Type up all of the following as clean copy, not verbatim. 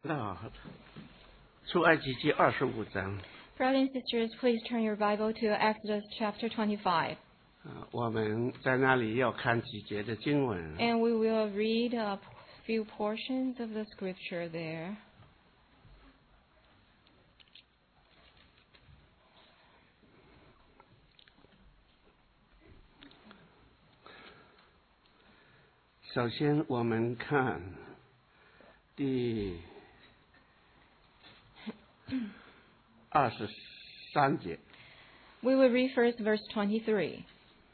那出埃及记25章。 Brothers and sisters, please turn your Bible to Exodus chapter 25. 我们在那里要看几节的经文。 And we will read a few portions of the scripture there. 首先我们看第23节。 We will read first verse 23.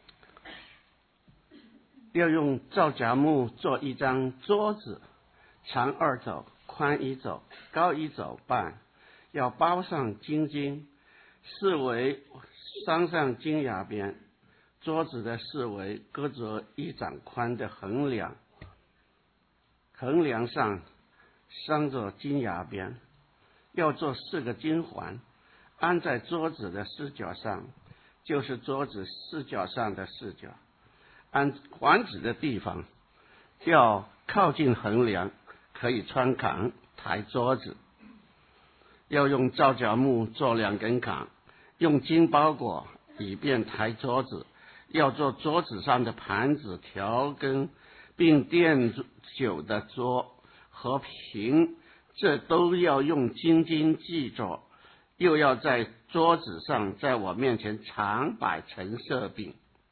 要用皂荚木做一张桌子，长2肘，宽1肘，高1肘半，要包上金筋，四围拴上金牙边。桌子的四围搁着1掌宽的横梁，横梁上拴着金牙边，要做4个金环，安在桌子的4角上，就是桌子4角上的4角。按环子的地方要靠近横梁，可以穿扛抬桌子。要用皂荚木做2根杆，用金包裹，以便抬桌子。要做桌子上的盘子、条根，并垫酒的桌和瓶，这都要用金筋系着。又要在桌子上在我面前常摆陈设饼。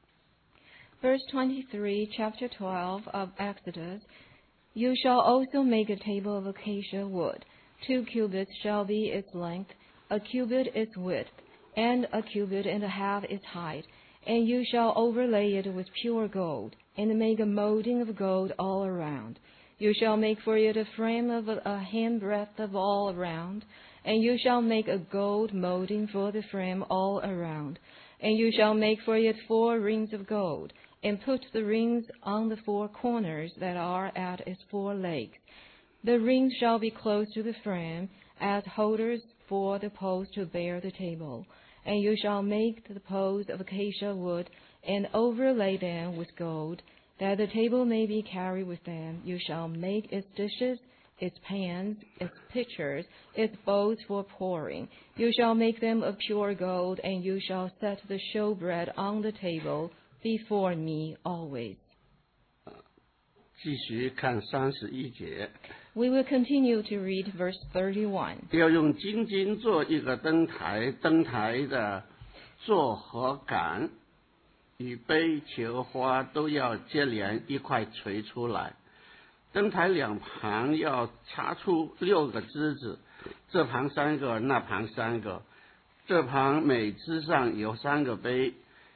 Verse 23, chapter 12 of Exodus. You shall also make a table of acacia wood. 2 cubits shall be its length, a cubit its width, and a cubit and a half its height. And you shall overlay it with pure gold, and make a molding of gold all around. You shall make for it a frame of a handbreadth of all around, and you shall make a gold molding for the frame all around. And you shall make for it 4 rings of gold, and put the rings on the 4 corners that are at its 4 legs. The rings shall be close to the frame, as holders for the posts to bear the table. And you shall make the posts of acacia wood, and overlay them with gold, that the table may be carried with them. You shall make its dishes, its pans, its pitchers, its bowls for pouring. You shall make them of pure gold, and you shall set the showbread on the table before me always. 继续看31节。 We will continue to read verse 31. 要用金筋做一个灯台，灯台的座和杆与杯球花都要接连一块垂出来。灯台2旁要插出6个枝子，这旁3个，那旁3个。这旁每枝上有3个杯，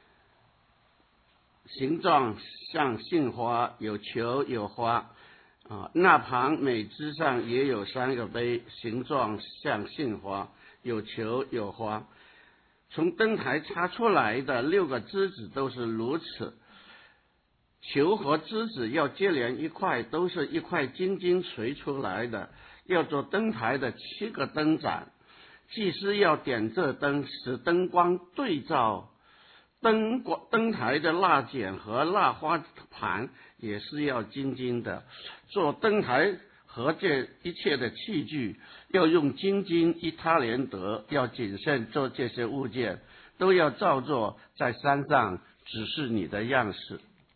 形状像杏花，有球有花。那旁每枝上也有3个杯，形状像杏花，有球有花。从灯台插出来的6个枝子都是如此。球和枝子要接连一块，都是一块金筋垂出来的，要做灯台的7个灯盏。祭司要点这灯，使灯光对照灯台的蜡剪和蜡花盘也是要金筋的。做灯台和这一切的器具要用金筋一他连得，要谨慎做这些物件，都要照做在山上指示你的样式。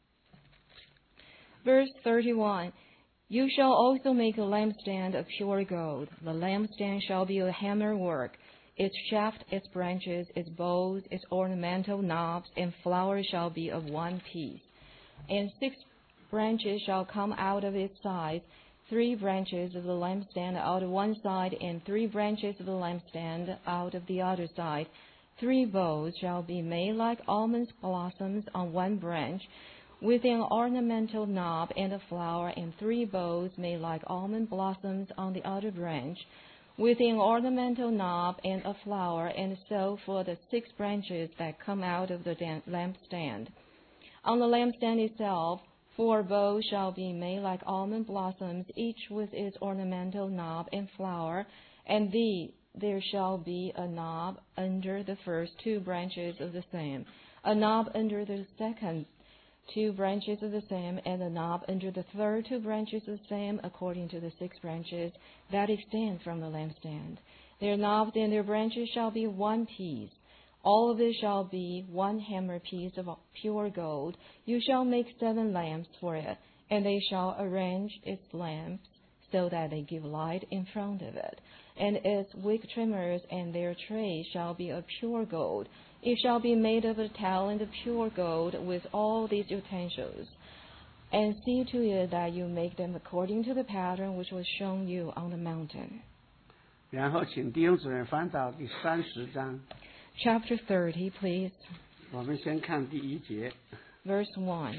Verse 31. You shall also make a lampstand of pure gold. The lampstand shall be a hammer work. Its shaft, its branches, its bowls, its ornamental knobs, and flowers shall be of one piece. And 6 branches shall come out of its sides, 3 branches of the lampstand out of one side, and 3 branches of the lampstand out of the other side. 3 bowls shall be made like almond blossoms on one branch, with an ornamental knob and a flower, and 3 bowls made like almond blossoms on the other branch, with an ornamental knob and a flower, and so for the 6 branches that come out of the lampstand. On the lampstand itself 4 bowls shall be made like almond blossoms, each with its ornamental knob and flower, and there shall be a knob under the first 2 branches of the same, a knob under the second 2 branches of the same, and the knob under the third 2 branches of the same, according to the 6 branches that extend from the lampstand. Their knobs and their branches shall be 1 piece. All of it shall be 1 hammer piece of pure gold. You shall make 7 lamps for it, and they shall arrange its lamps so that they give light in front of it. And its wick trimmers and their trays shall be of pure gold. It shall be made of a talent of pure gold with all these utensils. And see to it that you make them according to the pattern which was shown you on the mountain. 然后请弟兄姊妹翻到第30章， Chapter 30, please. 我们先看第1节。 Verse 1.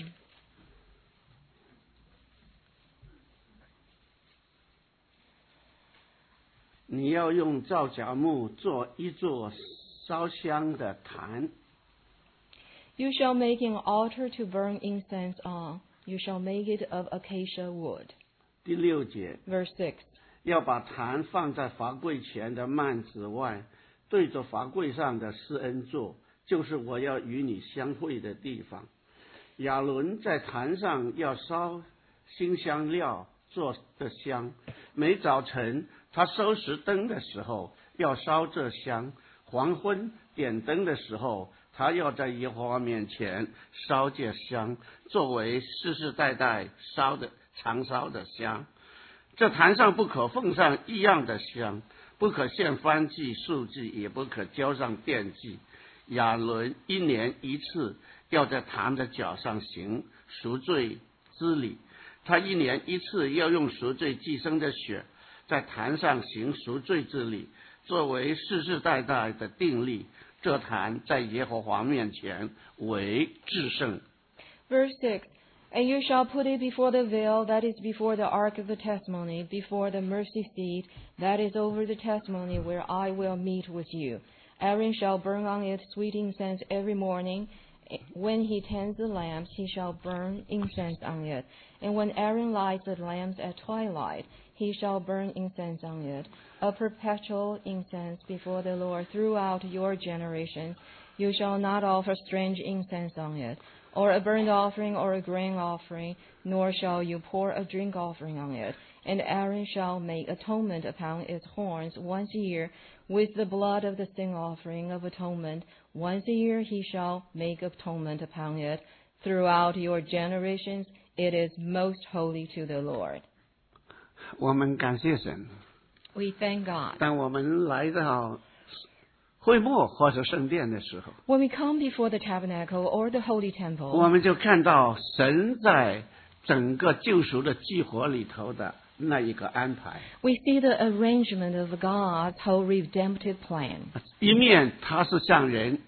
你要用皂荚木做一座烧香的坛， You shall make an altar to burn incense on. You shall make it of acacia wood. 第6节， Verse 6. 要把坛放在法柜前的幔子外，对着法柜上的施恩座，就是我要与你相会的地方。亚伦在坛上要烧馨香料做的香，每早晨他收拾灯的时候要烧这香，黄昏点灯的时候他要在耶和华面前烧这香，作为世世代代常烧的香。这坛上不可奉上一样的香，不可献燔祭、素祭，也不可浇上奠祭。亚伦1年1次要在坛的脚上行赎罪之礼，他1年1次要用赎罪祭牲的血在坛上行赎罪之礼，作为世世代代的定例。这坛在耶和华面前为至圣。 Verse 6. And you shall put it before the veil that is before the ark of the testimony, before the mercy seat that is over the testimony, where I will meet with you. Aaron shall burn on it sweet incense every morning. When he tends the lamps, he shall burn incense on it. And when Aaron lights the lamps at twilight, he shall burn incense on it, a perpetual incense before the Lord throughout your generations. You shall not offer strange incense on it, or a burnt offering or a grain offering, nor shall you pour a drink offering on it. And Aaron shall make atonement upon its horns once a year with the blood of the sin offering of atonement. Once a year he shall make atonement upon it. Throughout your generations, it is most holy to the Lord. 我们感谢神。 We thank God. 当我们来到会幕或者圣殿的时候， When we come before the tabernacle or the holy 我 temple, 们就看到神在整个救赎的计划里头的那一个安排。 we see the arrangement of God's whole redemptive plan. 一面他是向人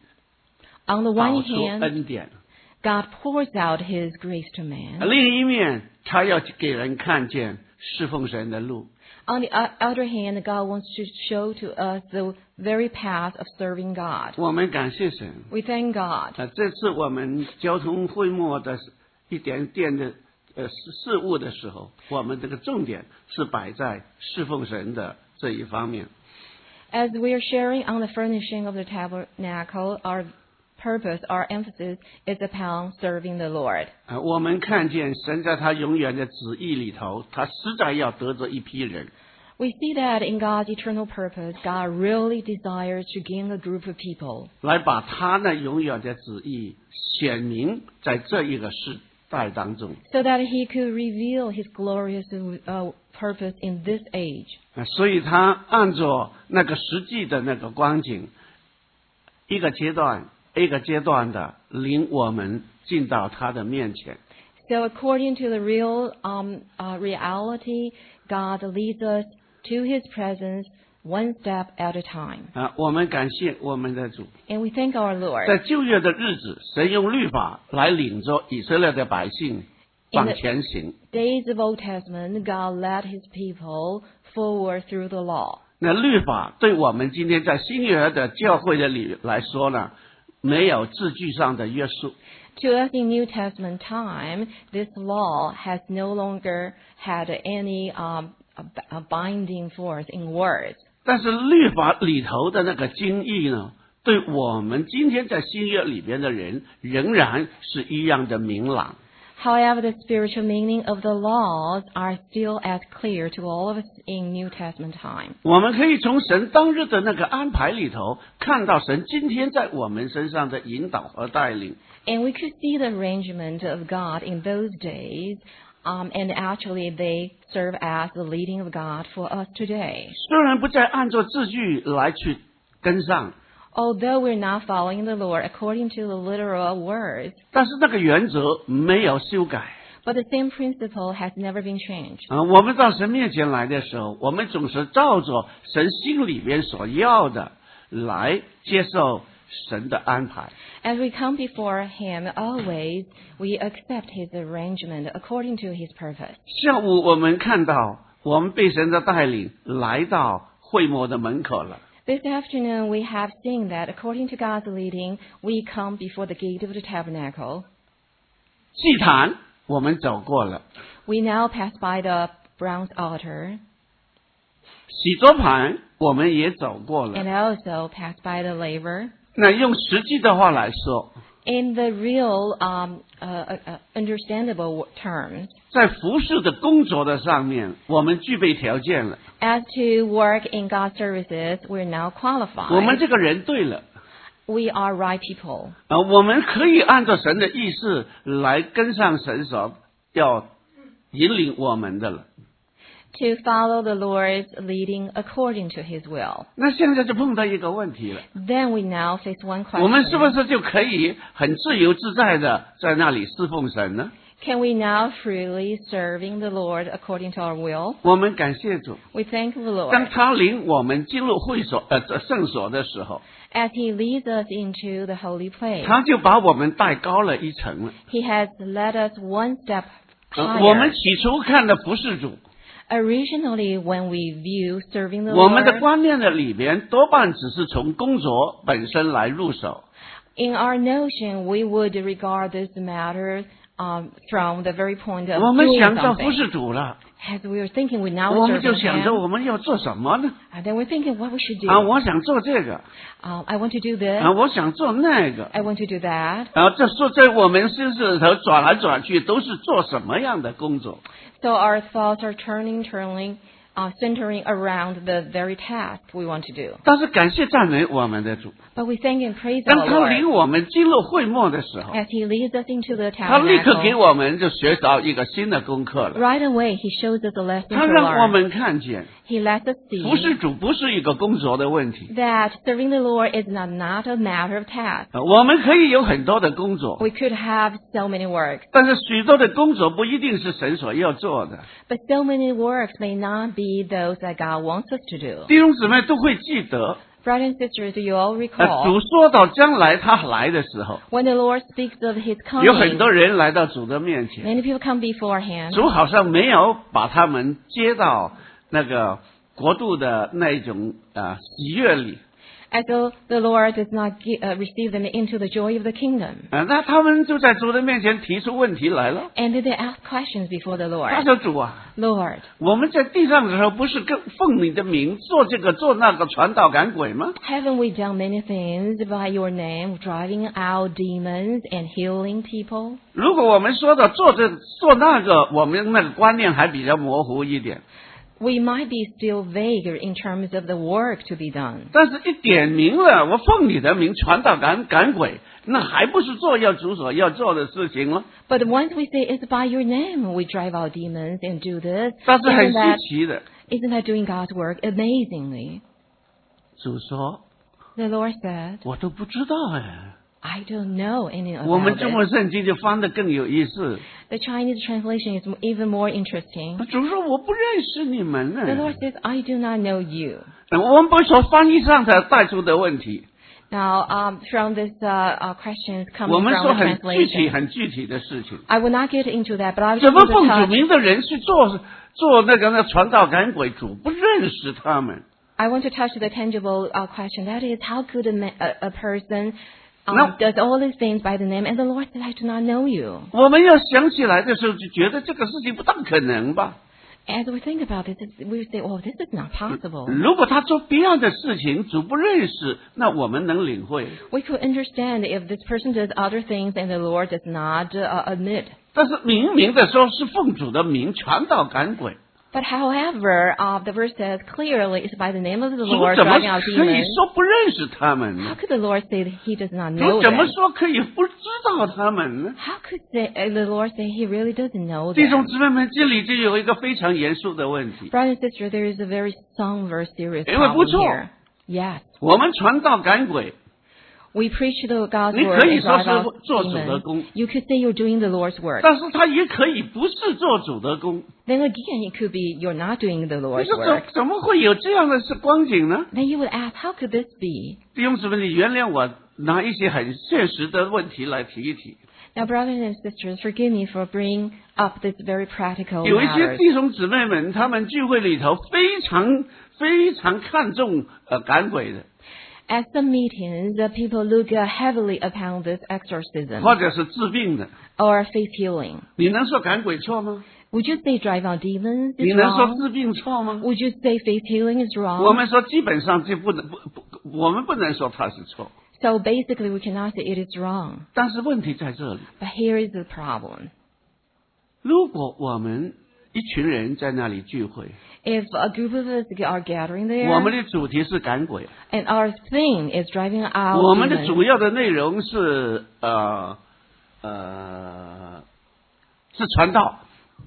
On the 保 one 出 hand, 恩典， God pours out His grace to man. 另一面他要给人看见侍奉神的路。 On the other hand, God wants to show to us the very path of serving God. 我们感谢神。 We thank God. 这次我们交通会幕的一点点的事务的时候，我们这个重点是摆在侍奉神的这一方面。 As we are sharing on the furnishing of the tabernacle, our purpose, our emphasis is upon serving the Lord. 我们看见神在他永远的旨意里头，他实在要得着一批人。 We see that in God's eternal purpose, God really desires to gain a group of people 来把他那永远的旨意显明在这一个时代当中。 so that He could reveal His glorious purpose in this age. 所以他按照那个实际的那个光景，一个阶段一个阶段的领我们进到他的面前。 So according to the real reality, God leads us to His presence one step at a time. 我们感谢我们的主。 And we thank our Lord. 在旧约的日子，神用律法来领着以色列的百姓往前行。 Days of Old Testament, God led His people forward through the law. 那律法对我们今天在新约的教会的里来说呢，没有字句上的约束。 To us in New Testament time, this law has no longer had any binding force in words. 但是律法里头的那个经义呢， 对我们今天在新约里边的人仍然是一样的明朗。 However, the spiritual meaning of the laws are still as clear to all of us in New Testament time. 我们可以从神当日的那个安排里头，看到神今天在我们身上的引导和带领。 And we could see the arrangement of God in those days, and actually they serve as the leading of God for us today. 虽然不再按照字句来去跟上， Although we're not following the Lord according to the literal words, 但是那个原则没有修改。 but the same principle has never been changed. 我们到神面前来的时候，我们总是照着神心里边所要的来接受神的安排。 As we come before Him, always we accept His arrangement according to His purpose. 下午我们看到，我们被神的带领来到会幕的门口了。 This afternoon we have seen that according to God's leading, we come before the gate of the tabernacle. 祭坛我们走过了， We now pass by the bronze altar 洗桌盘我们也走过了。 and also pass by the laver. 那用实际的话来说， In the real, understandable terms, 在服侍的工作的上面，我们具备条件了。 as to work in God's services, we're now 我们 qualified. 这个人对了， We are right people. 我们可以按照神的意思来跟上神所要引领我们的了。 To follow the Lord's leading according to His will. 那现在就碰到一个问题了， Then we now face one 我们是不 question. 是就可以很自由自在的在那里侍奉神呢？ Can we now freely serving the Lord according to our will? 我们感谢主， We thank the 当 Lord 他领我们进入圣所的时候， as He leads us into the holy place. 他就把我们带高了一层了。 He has led us one step 我们 higher. 起初看的服侍主， Originally, when we view serving the 我们的 Lord, 观念的里边多半只是从工作本身来入手。 in our notion, we would regard this matter from the very point of 我们 doing 想到服 something. 侍主了， As we were thinking, we now 我们 serve 就 Him. 想着我们要做什么呢？ And then we're thinking what we should 啊， do. 我想做这个， I want to do this. 啊，我想做那个。 I want to do that. 这说在我们心里头转来转去，都是做什么样的工作？ So our thoughts are centering around the very task we want to do. 但是感谢赞美我们的主， But we thank and praise 当 our 他 Lord 领我们进入会幕的时候， as He leads us into the 他立刻给 tabernacle. 我们就学到一个新的功课了。 Right away, He shows us a lesson 他 to 让我 learn. 们看见， He lets us 服 see 侍主不是一个工作的问题， that serving the Lord is not a matter of task. 我们可以有很多的工作， We could have so many works, 但是许多的工作不一定是神所要做的。 but so many works may not be those that God wants us to do. 弟兄姊妹都会记得， Brothers and sisters, you all 主 recall 说到将来他来的时候， when the Lord speaks of His 有很 coming, 多人来到主的面前， many people come before Him. 主好像没有把他们接到那个国度的那一种喜悦里。 As though the Lord does not receive them into the joy of the kingdom. 那他们就在主的面前提出问题来了。 And they ask questions before the 他 Lord. 说：“主啊， Lord, 我们在地上的时候，不是跟奉你的名做这个做那个传道赶鬼吗？ haven't we done many things by your name, driving out demons and healing people? 如果我们说到做这做那个，我们那个观念还比较模糊一点。 We might be still vague in terms of the work to be done. 但是，一点明了，我奉你的名传道赶鬼，那还不是做要主所要做的事情吗？ But once we say it's by your name, we drive out demons and do this. 但是很 Isn't 稀奇的， that doing God's work amazingly? 主说 The Lord said, 我都不知道哎。 I don't know any 我们 about 中 it. 文圣经就翻得更有意思。 The Chinese translation is even more interesting. 主说我不认识你们呢。 The Lord says, I do not know you. 我们不说翻译上才带出的问题， Now, from this questions 我 coming 们 from 说 the 很具体、 translation, 很具体的事情。 I will not get into that, but I will 怎么 just 奉主 touch. 名的人去做那个传道赶鬼，主不认识他们。 I want to touch the tangible question. That is, how could a person No. does all these things by the name? And the Lord said, I do not know you. 我们要想起来的时候，就觉得这个事情不大可能吧？ As we think about this, we say, "Oh, this is not possible." 如果他做别样的事情，主不认识，那我们能领会。 We could understand if this person does other things and the Lord does not admit. 但是明明的说是奉主的名传道赶鬼， But however, the verse says clearly it's by the name of the 主 Lord 怎么 driving out 可以 demons. 说不认识他们 How 呢？ could the Lord say that He does not 主 know 怎么 them? 说可以不知道他们呢？ How could the Lord say He really doesn't know 弟兄 them? 姊妹们，这里就有一个非常严肃的问题。 Brother and sister, there is a very somber, serious 因为不 problem 错。 here. Yes, 我们传道赶鬼， we preach the God's 你 word 可以 and 说 drive 是 out 做主的 demons. 工， You could say you're doing the Lord's work. 但是他也可以不是做主的工。 Then again, it could be you're not doing the 你 Lord's 说 work. 怎么会有这样的光景呢？ Then you would ask, how could this be? 弟兄姊妹，你原谅我拿一些很现实的问题来提一提。 Now, brothers and sisters, forgive me for bringing up this very practical 有一些 matters. 弟兄姊妹们，他们聚会里头非常看重赶鬼的， At some meetings, people look heavily upon this exorcism 或者是治病的。 or faith healing. 你能说赶鬼错吗？ Would you say drive out demons 你 is 能说 wrong? 治病错吗？ Would you say faith healing is 我 wrong? 们说基本上就我们不能说它是错。 So basically, we cannot say it is wrong. 但是问题在这里， But here is the problem. 如果我们一群人在那里聚会， If a group of us are gathering 我们 there 的主题是赶鬼， and our theme is driving out 我们的 demons, 主要的内容是是传道，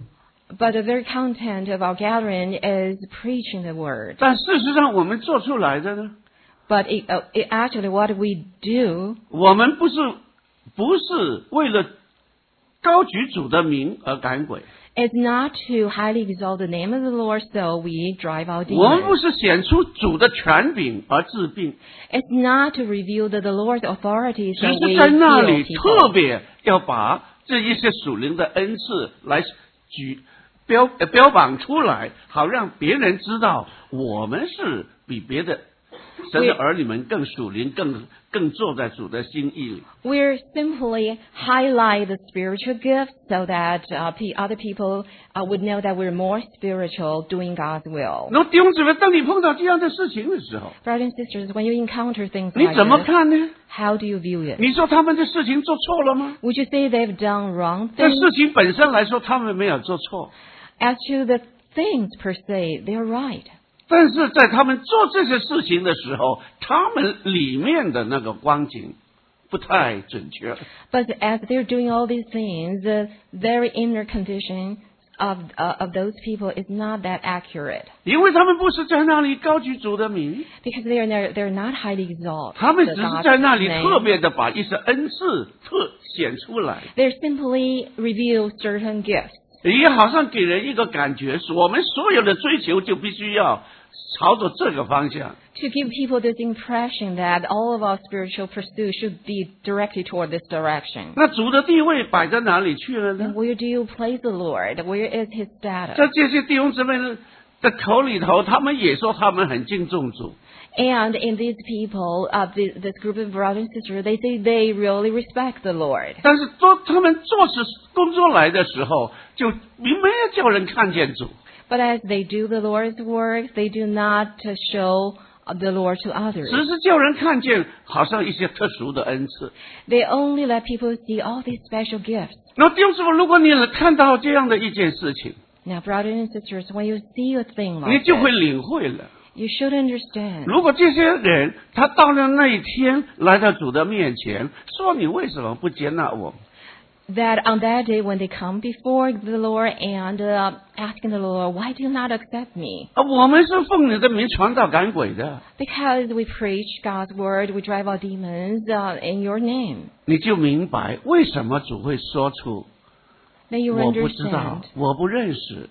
but the very content of our gathering is preaching the word. 但事实上我们做出来的呢， But actually, what we do 我们不是为了高举主的名而赶鬼， is not to highly exalt the name of the Lord, so we drive out 我们不 demons. 是显出主的权柄而治病， It's not to reveal the Lord's authority, 只 so 是 we 在那 heal 里 people. 特别要把这一些属灵的恩赐来标榜出来，好让别人知道我们是比别的神的儿女们更属灵，更坐在主的心意里。 We're simply highlight the spiritual gifts so that other people would know that we're more spiritual doing God's will. 那弟兄姊妹，当你碰到这样的事情的时候， Brothers and sisters, when you encounter things 你 like 怎么 this, 看呢？ how do you view it? 你说他们的事情做错了吗？ Would you say they've done wrong 这 things? 事情本身来说，他们没有做错， As to the things per se, they're right. 但是在他们做这些事情的时候，他们里面的那个光景不太准确。 But as they're doing all these things, the very inner condition of those people is not that accurate 因为他们不是在那里高举主的名， because they're not highly exalted. 他们只是在那里 God's 特 name. 别的把一些恩赐显出来， They simply reveal certain gifts. 也好像给人一个感觉，是我们所有的追求就必须要朝着这个方向。 To give people this impression that all of our spiritual pursuit should be directed toward this direction. 那主的地位摆在哪里去了 And 呢？ where do you place the Lord? Where is His 在 status? 这些弟兄姊妹的口里头，他们也说他们很敬重主， And in these people, this group of brothers and sisters, they say they really respect the Lord. 但是他们做事工作来的时候，就没有叫人看见主。 But as they do the Lord's work, they do not show the Lord to others. 只是叫人看见好像一些特殊的恩赐。 They only let people see all these special gifts. 那弟兄姊妹，如果你看到这样的一件事情， Now, brothers and sisters, when you see a thing 你 like 就会 this, 领会了。 you should understand 如果这些人他到了那一天来到主的面前，说你为什么不接纳我？ that on that day when they come before the Lord and asking the Lord, why do you not accept me? 我们是奉你的名传道赶鬼的， Because we preach God's word, we drive out demons in your name. 你就明白为什么主会说出 Then you 我不知道 understand， 我不认识。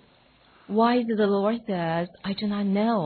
why the Lord says, I do not know,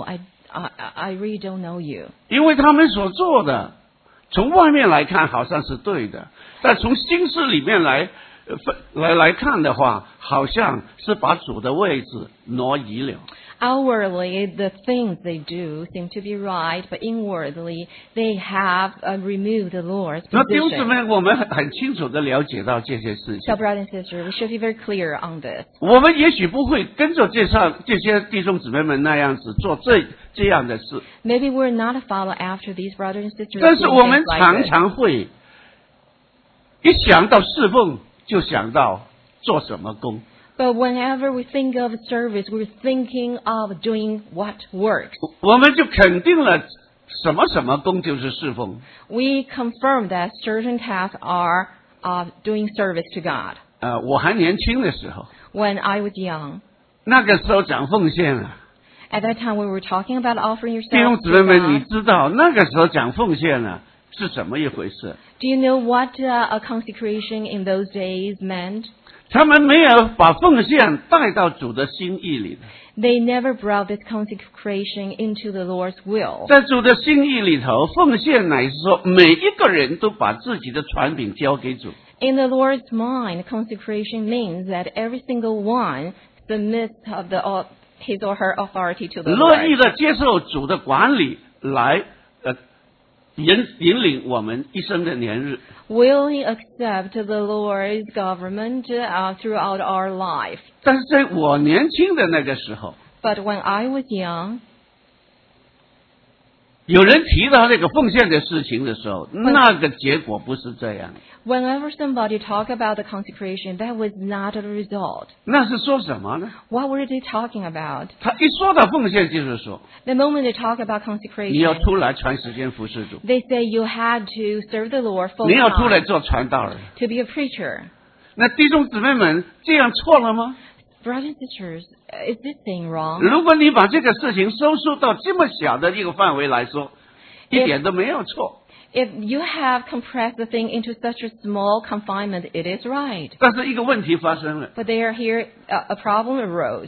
I really don't know you. 因为他们所做的，从外面来看好像是对的，但从心思里面来看的话，好像是把主的位置挪移了。 Outwardly, the things they do seem to be right, but inwardly, they have removed the Lord's 那弟兄姊 position. 妹，我们很清楚的了解到这些事 So, 情。 brothers and sisters, we should be very clear on this. 我们也许不会跟着这些弟兄姊妹们那样子做这样的事， Maybe we're not follow after these brothers and sisters. 但是 doing 我们 things like 常 this. 常会一想到侍奉，就想到做什么工。 But whenever we think of service, we're thinking of doing what works. 我们就肯定了什么什么工就是侍奉。 We confirm that certain tasks are doing service to God. 我还年轻的时候， When I was young, 那个时候讲奉献啊， at that time we were talking about offering 弟兄 yourself 姊妹 to 们，你 God. 知道那个时候讲奉献啊是怎么一回事？ Do you know what a consecration in those days meant? 他们没有把奉献带到主的心意里。 They never brought this consecration into the Lord's will. 在主的心意里头，奉献乃是说每一个人都把自己的权柄交给主。 In the Lord's mind, consecration means that every single one submits of his or her authority to the 乐意 Lord, 的接受主的管理来引领我们一生的年日。 willing accept the Lord's government throughout our life. 但是在我年轻的那个时候， But when I was young, 有人提到这个奉献的事情的时候，那个结果不是这样。 whenever somebody talked about the consecration, that was not the result. 那是说什么呢？ What were they talking about? 他一说到奉献，就是说 The moment they talk about 你要 consecration, 出来全时间服侍主， they say you had to serve the Lord full 你要出来 time, 做传道人。 to be a preacher. 那弟兄姊妹们，这样错了吗？ Brothers and sisters, is this thing wrong? 如果你把这个事情收缩到这么小的一个范围来说，一点都没有错。 If you have compressed the thing into such a small confinement, it is right. 但是一个问题发生了， But there here, a problem arose.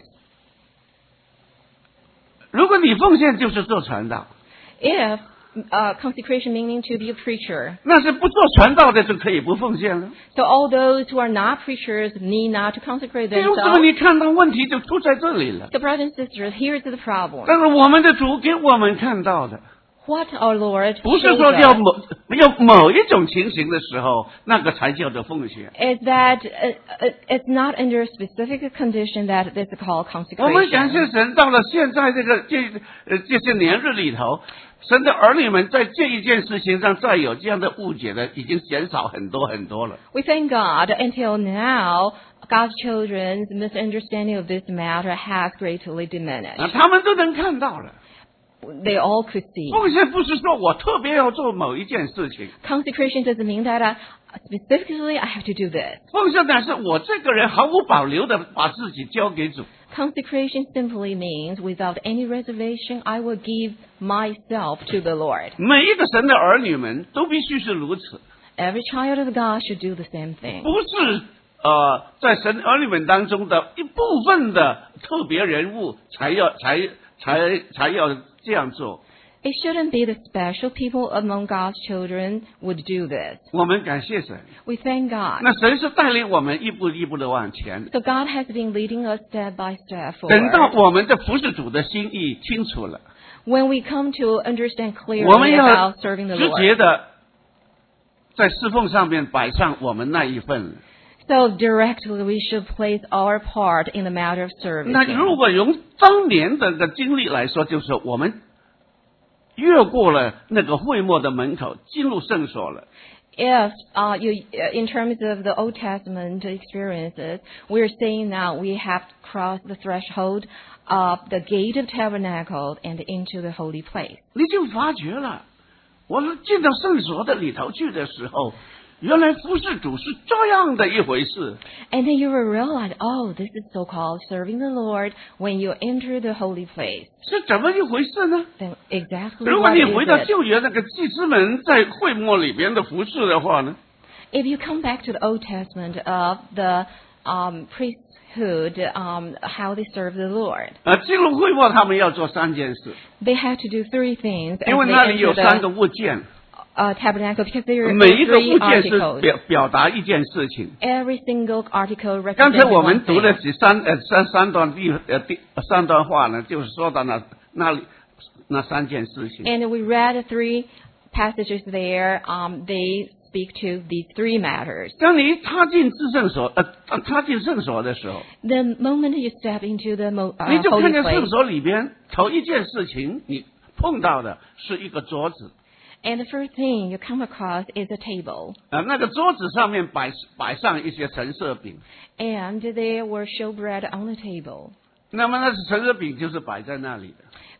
如果你奉献就是做传道， If consecration meaning to be a preacher, 那是不做传道的就可以不奉献了。 so all those who are not preachers need not to consecrate 弟兄姊妹， themselves. 你看到问题就出在这里了。 So brothers and sisters, here's the problem. 但是我们的主给我们看到的， What our Lord 不是 shows 说要 us 某一种情形的时候，那个才叫做奉献。 is that it's not under a specific condition that this is called 我们感谢 consecration. 神，到了现在这些年日里头，神的儿女们在这一件事情上再有这样的误解的，已经减少很多很多了。 We thank God until now, God's children's misunderstanding of this matter has greatly diminished. 他们都能看到了。 They all could see. 奉献不是说我特别要做某一件事情， Consecration doesn't mean that specifically I have to do this. 奉献乃是我这个人毫无保留的把自己交给主。 Consecration simply means without any reservation, I will give myself to the Lord. 每一个神的儿女们都必须是如此， Every child of God should do the same thing. 不是在神儿女们当中的一部分的特别人物才要这样做。 It shouldn't be the special people among God's children would do this. 我们感谢神， We thank God. 那神是带领我们一步一步的往前。 So God has been leading us step by step 等到 forward. 我们的服侍主的心意清楚了， When we come to understand 我们 clearly 要 about serving the 直 Lord. 接的在侍奉上面摆上我们那一份。 So directly we should place our part in the matter of service. 那如果用当年的经历来说，就是我们越过了那个会幕的门口，进入圣所了。 If in terms of the Old Testament experiences, we're saying now we have crossed the threshold of the gate of tabernacle and into the holy place. 你就发觉了，我们进到圣所的里头去的时候，原来服侍主是这样的一回事。 And then you will realize, oh, this is so-called serving the Lord when you enter the holy place. 是怎么一回事呢？ Then exactly 如果 what 你 is 回到 it? 旧约那个祭司们在会幕里边的服侍的话呢， If you come back to the Old Testament of the priesthood, how they serve the Lord, 进入会幕他们要做3件事， they had to do 3 things. 因 As 为 they 那里有 enter 3个物件， tabernacle because there are 每一个 three 物件是 articles. 表达一件事情。 Every single article 刚才 represents 我 one 们读的 thing. 三段话呢，就是说到那三件事情。 And we read three passages there. They speak to these three matters. 当你踏进圣所的时候， The moment you step into the 你就 holy 看见圣 place, 所里边头一件事情，你碰到的是一个桌子。 and the first thing you come across is a table. 那个桌子上面摆上一些陈设饼， And there were showbread on the table. 那么那是陈设饼就是摆在那里的。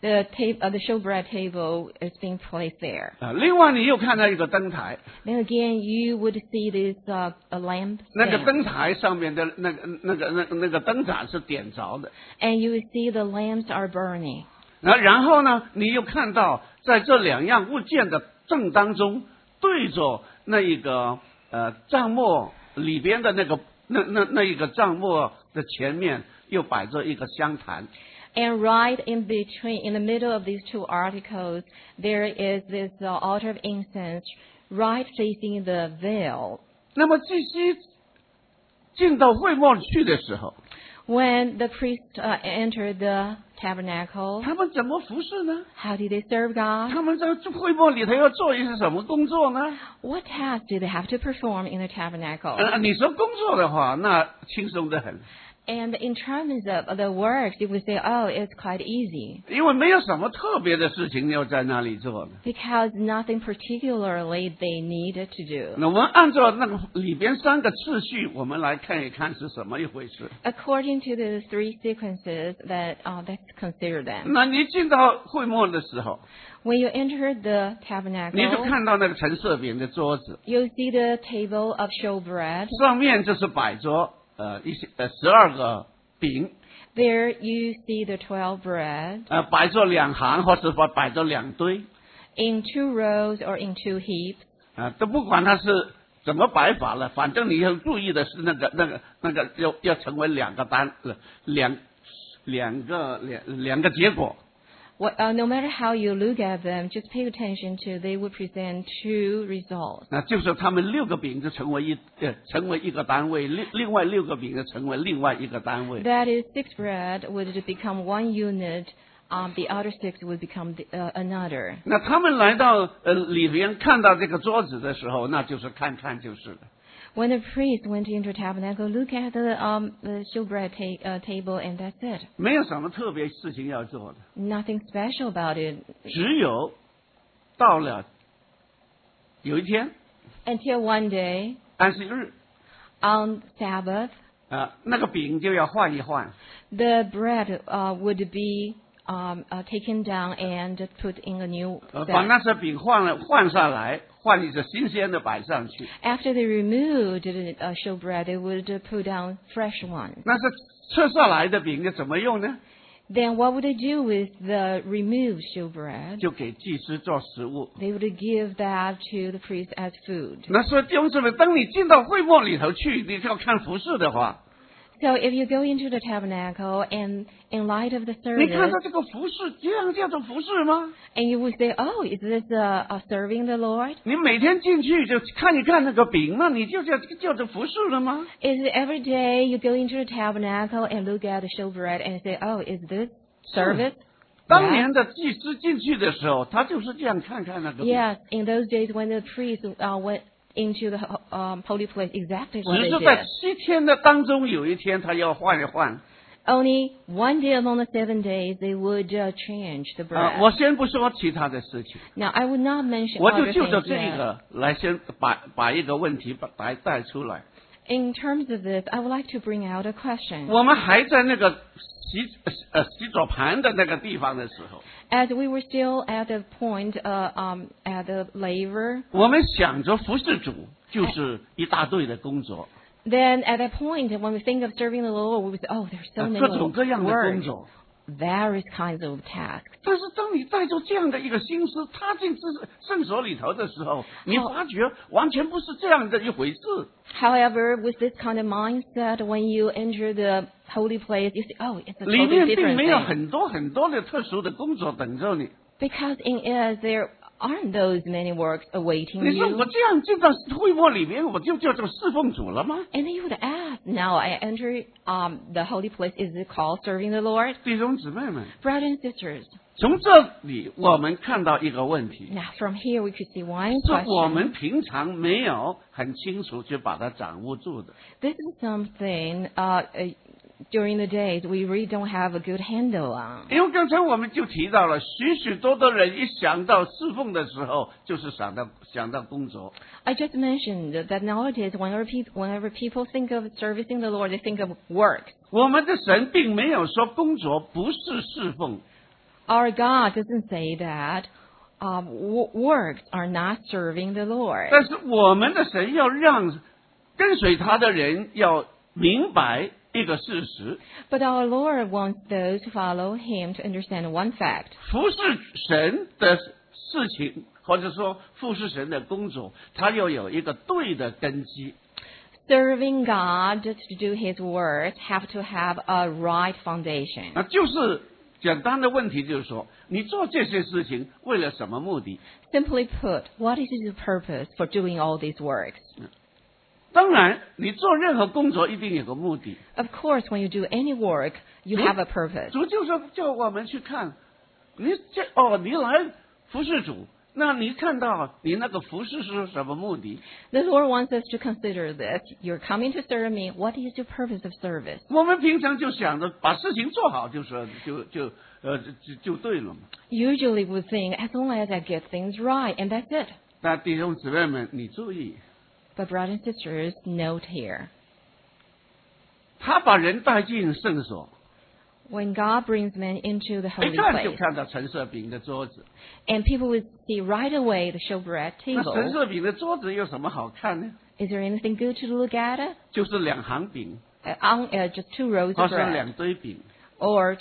The showbread table is being placed there. 另外你又看到一个灯台， Then again, you would see this a lamp 那个 stand. 灯台上面的那个灯盏是点着的。 And you would see the lamps are burning. 然后呢，你又看到在这两样物件的正当中，对着那一个帐幕里边的那一个帐幕的前面，又摆着一个香坛。 And right in the middle of these two articles, there is this altar of incense, right facing the veil. 那么祭司进到会幕去的时候， When the priest entered the tabernacle, 他们怎么服侍呢？ how did they serve God? 他们在会幕里头要做一些什么工作呢？ What tasks do they have to perform in the tabernacle? 你说工作的话，那轻松得很。 And in terms of the works, you would say, oh, it's quite easy. 因为没有什么特别的事情要在那里做的。 Because nothing particularly they needed to do. 那我们按照那个里边三个次序，我们来看一看是什么一回事。 According to the three sequences let's consider them. 那你进到会幕的时候， When you enter the 你就 tabernacle, 看到那个陈设饼的桌子， you'll see the table of showbread. 上面就是摆着12个饼， There you see the 12 bread 摆着两行或者摆着两堆， in 2 rows or in 2 heaps. 都不管它是怎么摆法了，反正你要注意的是那个要成为两个结果。 No matter how you look at them, just pay attention to they would present 2 results. 那就是他们6个饼就成为一个单位，另外6个饼就成为另外一个单位。 That is, 6 bread would become 1 unit. The other 6 would become another. 那他们来到里边看到这个桌子的时候，那就是看就是了。 When the priest went into the tabernacle, look at the showbread table, and that's it. 没有什么特别事情要做的， Nothing special about it. 只有到了有一天 Until one day, 安息日 on Sabbath, 那个饼就要换一换。 the bread would be taken down and put in a new 把 set. 那些饼换下来，换一个新鲜的摆上去。 After they removed the showbread, they would put down fresh ones. 那是撤下来的饼要怎么用呢？ Then what would they do with the removed showbread? 就给祭司做食物。 They would give that to the priest as food. 那所以弟兄姊妹，当你进到会幕里头去，你要看服饰的话， So if you go into the tabernacle and in light of the 你看 service, 到这个服饰，这样叫做服饰吗？ and you would say, oh, is this serving the Lord? 你每天进去就看一看那个饼，那你就叫做服饰了吗？ Is it every day you go into the tabernacle and look at the showbread and say, oh, is this service? 当年的祭司进去的时候，他就是这样看看那个饼。 Yes, in those days when the priest went into the holy place, exactly what 只 they 是在 did. 7天的当中，有一天他要换一换。 Only one day among the 7 days they would change the bread. 我先不说其他的事情， Now, I would not mention 我就 other 就着 things 这 yet. 个来先把一个问题带出来。 In terms of this, I would like to bring out a question. 我们还在那个洗澡盘的那个地方的时候， As we were still at the point at the laver, 我们想着服侍主就是一大堆的工作， then at that point, when we think of serving the Lord, we would say, oh, there's so many 各种各样的工 works, 作。 various kinds of tasks. 但是当你带着这样的一个心思踏进圣所里头的时候，你发觉完全不是这样的一回事。 However, with this kind of mindset, when you enter the holy place, you say, oh, it's a 里 totally 面并 different 没有 thing. 很多的特殊的工作等着你。 Because in it, there Aren't those many works awaiting 你说 you? 我这样进到会幕里面，我就叫做侍奉主了吗？ And then you would ask, now I enter the holy place, is it called serving the Lord? 弟兄姊妹们， Brothers and sisters, 从这里我们看到一个问题， now from here we could see one 是我 question. 们平常没有很清楚去把它掌握住的。 This is something during the days we really don't have a good handle on. 因为刚才我们就提到了，许许多多人一想到侍奉的时候，就是想到工作。 I just mentioned that nowadays whenever people think of servicing the Lord, they think of work. 我们的神并没有说工作不是侍奉， Our God doesn't say that works are not serving the Lord. 但是我们的神要让跟随他的人要明白一个事实： But our Lord wants those who follow Him to understand one fact. 服侍神的事情，或者说服侍神的工作，他要有一个对的根基。 Serving God to do His work have to have a right foundation. 那就是简单的问题，就是说，你做这些事情为了什么目的？ Simply put, what is the purpose for doing all these works? 当然，你做任何工作一定有个目的。 Of course, when you do any work, you have a purpose. 主就说叫我们去看，你来服侍主，那你看到你那个服侍是什么目的？ The Lord wants us to consider this. You're coming to serve me. What is your purpose of service? 我们平常就想着把事情做好，就对了嘛。 Usually we think, as long as I get things right, and that's it. 那弟兄姊妹们，你注意， But brothers and sisters, note here. 他把人带进圣所， When God brings men into the 一 holy 看就 place, 看到陈设饼的桌子。 and people would see right away the showbread 那陈 table, 设饼的桌子有什么好看呢？ is there anything good to look at? 就是两行饼， Just 2 rows 或 of 是 bread, 两堆饼。 or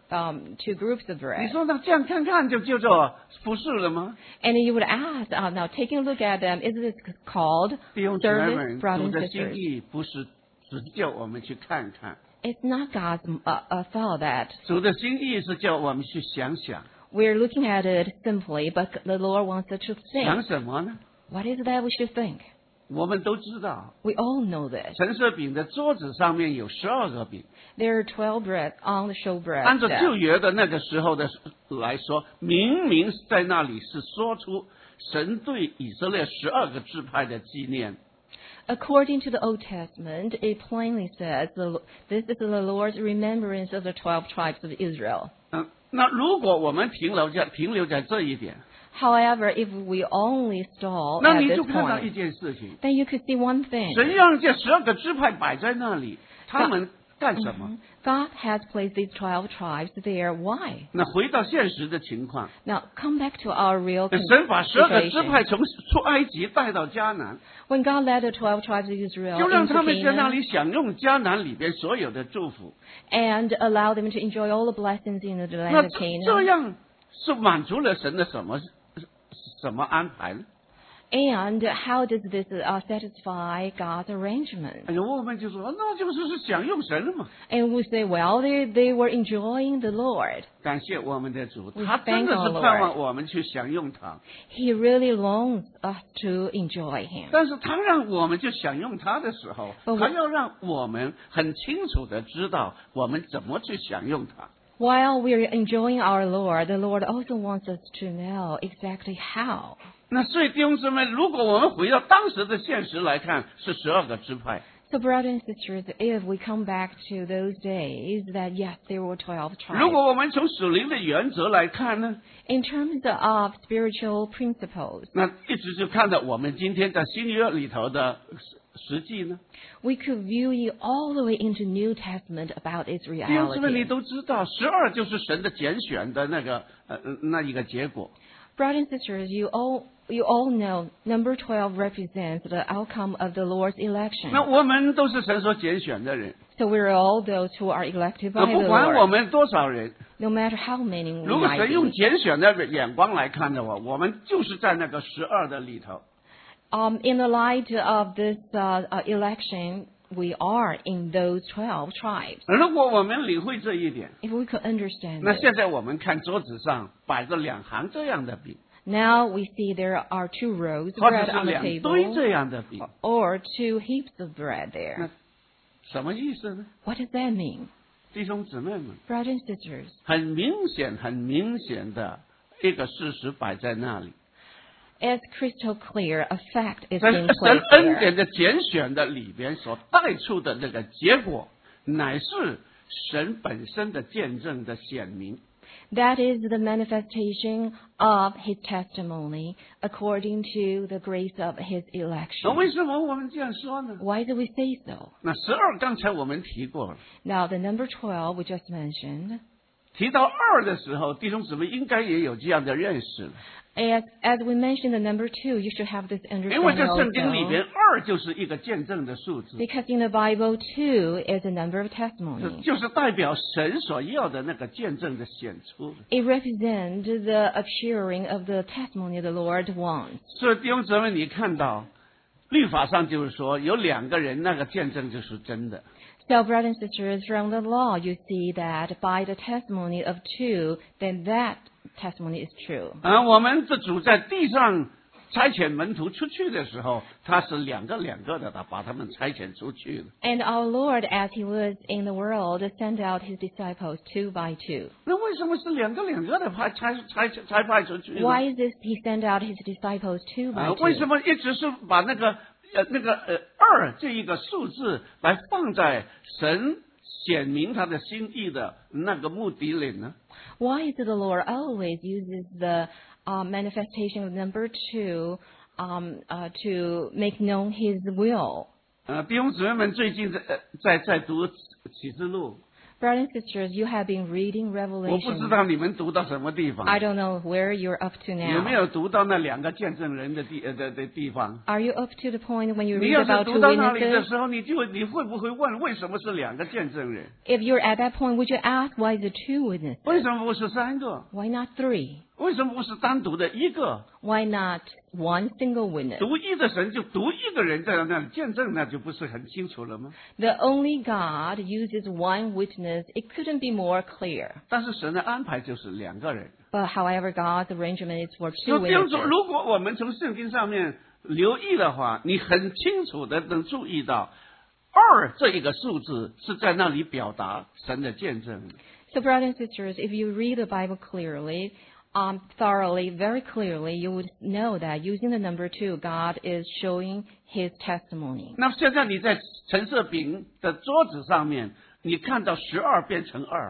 two groups of 你 bread. 说那这样看看就叫做服侍了吗？ And you would ask, now taking a look at them, is this called 弟兄姊妹 service, 们， brothers 主 and 的心 sisters? 意不是只叫我们去看看， It's not God's thought that 主的心意是叫我们去想想， we're looking at it simply, but the Lord wants us to 想 think. 什么呢？ What is it that we should think? 我们都知道， We all know this. 陈设饼的桌子上面有12个饼， There are 12 bread on the showbread. 按照 set. 旧约的那个时候的来说，明明在那里是说出神对以色列12个支派的纪念。 According to the Old Testament, it plainly says, this is the Lord's remembrance of the 12 tribes of Israel. 那如果我们停留在这一点， However, if we only stall 那 at 你 this 就看到 point, 一件事情， then you could see one thing. 神让这12个支派摆在那里，他们干什么？ God has placed these 12 tribes there. Why? 那回到现实的情况， Now, come back to our real 神把12个支 situation. 派从出埃及带到迦南， When God led the 12 tribes of Israel 就让 into 他们在那 Canaan 里享用迦南里边所有的祝福。 and allow them to enjoy all the blessings in the 那 land of 这 Canaan, 样是满足了神的什么安排呢？ and how does this satisfy God's arrangement? 哎呦，我们就说那就是享用神了嘛。 And we say, well, they were enjoying the Lord. 感谢我们的主， We 他真的 thank 是 our 盼望我们去享用他， He really longs us to enjoy Him. 但是他让我们去享用他的时候， But 他要让我们很清楚的知道我们怎么去享用他。 While we're enjoying our Lord, the Lord also wants us to know exactly how. 那所以弟兄姊妹，如果我们回到当时的现实来看，是12个支派。 So, brothers and sisters, if we come back to those days, that yes, there were 12 tribes. 如果我们从属灵的原则来看呢， In terms of spiritual principles, 那一直就看到我们今天在新约里头的实际呢。 we could view it all the way into New Testament about its 弟兄姊妹，你 reality. 都知道，12就是神的拣选的那一个结果。 Brothers and sisters, you all know number 12 represents the outcome of the Lord's election. 那我们都是神所拣选的人， So we're all those who are elected 那 by 不 the 管我 Lord, 们多少人， no matter how many we 如果 might 神用 be. 拣选的眼光来看的话，我们就是在那个12的里头。 In the light of this election, we are in those 12 tribes. 如果我们领会这一点， If we could understand 那 this. 现在我们看桌子上摆着2行这样的饼， Now we see there are 2 rows of 或者 bread 是 on the 2堆 table, 这样的饼， or 2 heaps of bread there. 什么意思呢？ What does that mean? 弟兄姊妹们， Brothers and sisters, 很明显的一个事实摆在那里， it's crystal clear a fact is 在 being 神 placed 恩 there. 典的拣选的里边所带出的那个结果，乃是神本身的见证的显明。 That is the manifestation of his testimony according to the grace of his 那 election. 为什么我们这样说呢？ Why do we say so? 那12刚才我们提过了， Now, the number 12 we just mentioned, 提到2的时候，弟兄姊妹应该也有这样的认识了， as we mentioned the number 2, you should have this 因为 understanding 这圣经里 also. 边2就是一个见证的数字， Because in the Bible, 2 is a number of 这 testimony. 就是代表神所要的那个见证的显出。 It represents the appearing of the testimony the Lord wants. 所以弟兄姊妹，你看到律法上就是说，有2个人，那个见证就是真的。 So, brothers and sisters, from the law, you see that by the testimony of 2, then that testimony is true. 我们的主在地上差遣门徒出去的时候，他是2个的，他把他们差遣出去了。 And our Lord, as he was in the world, sent out his disciples 2 by 2. 那为什么是2个的差派出去呢？ Why is this he sent out his disciples 2 by 2? 为什么一直是把那个2这一个数字来放在神显明他的心意的那个目的里呢？ Why is it the Lord always uses the manifestation of number 2 to make known his will? 弟兄姊妹们最近在读启示录， Brothers and sisters, you have been reading 我不知 Revelation. 道你们读到什么地方， I don't know where you're up to 有没 now. 有读到那2个见证人的地方？ Are you up to the point when you 你 read 要是 about 读 2 到那里的 witnesses? 时候，你会不会问为什么是2个见证人？ If you're at that point, would you ask why the 2 witnesses? 为什么不是3个？ Why not 3? 为什么不是单独的1个？ Why not one single witness? 独一的神就独一个人在那里见证，那就不是很清楚了吗？ The only God uses one witness. It couldn't be more clear. 但是神的安排就是2个人。 But however, God's arrangement is for 2 所以，比如说， witnesses. 如果我们从圣经上面留意的话，你很清楚的能注意到2这一个数字是在那里表达神的见证的。 So, brothers and sisters, if you read the Bible clearly, thoroughly, very clearly, you would know that using the number 2, God is showing his testimony. 那么现在你在橙色饼的桌子上面，你看到12变成2，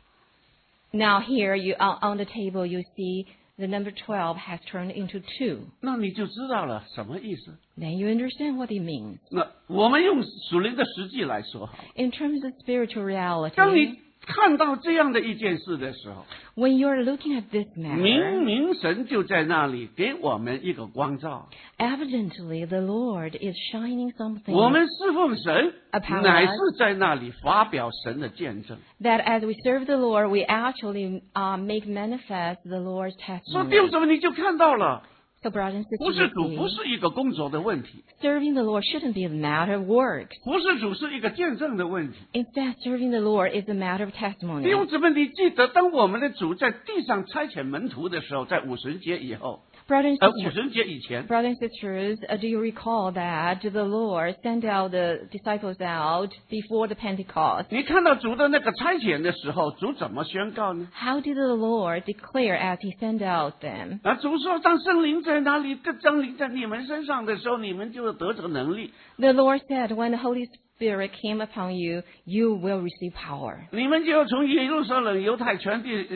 Now here, on the table, you see the number 12 has turned into 2. 那你就知道了什么意思。 Then you understand what it means. 那我们用属灵的实际来说好， In terms of spiritual 当 reality, 你看到这样的一件事的时候， when you're looking at this 明 matter, 明神就在那里给我们一个光照。 evidently the Lord is shining 我 something 们侍奉神， Upon 乃 us 是在那里发表神的见证。 that as we serve the Lord, we actually make manifest the Lord's 所以弟兄 testimony. 姊妹，你就看到了， So, brothers and 不 sisters, 是 you 主， see, 不是一个工作的问题， serving the Lord shouldn't be a matter of works. 不是主，是一个见证的问题。 Instead, serving the Lord is a matter of 弟 testimony. 兄姊妹，你记得，当我们的主在地上差遣门徒的时候，在五旬节以后， Brothers and 五 sisters, 旬节以前， brothers and sisters, do you recall that the Lord sent out the disciples out before the Pentecost? 你看到主的那个差遣的时候，主怎么宣告呢？ How did the Lord declare as he sent out them? 主说：“当圣灵在哪里，降临在你们身上的时候，你们就得着能力， The Lord said, when the Holy Spirit came upon you, you will receive power. 你们就要从耶路撒冷、犹太全地，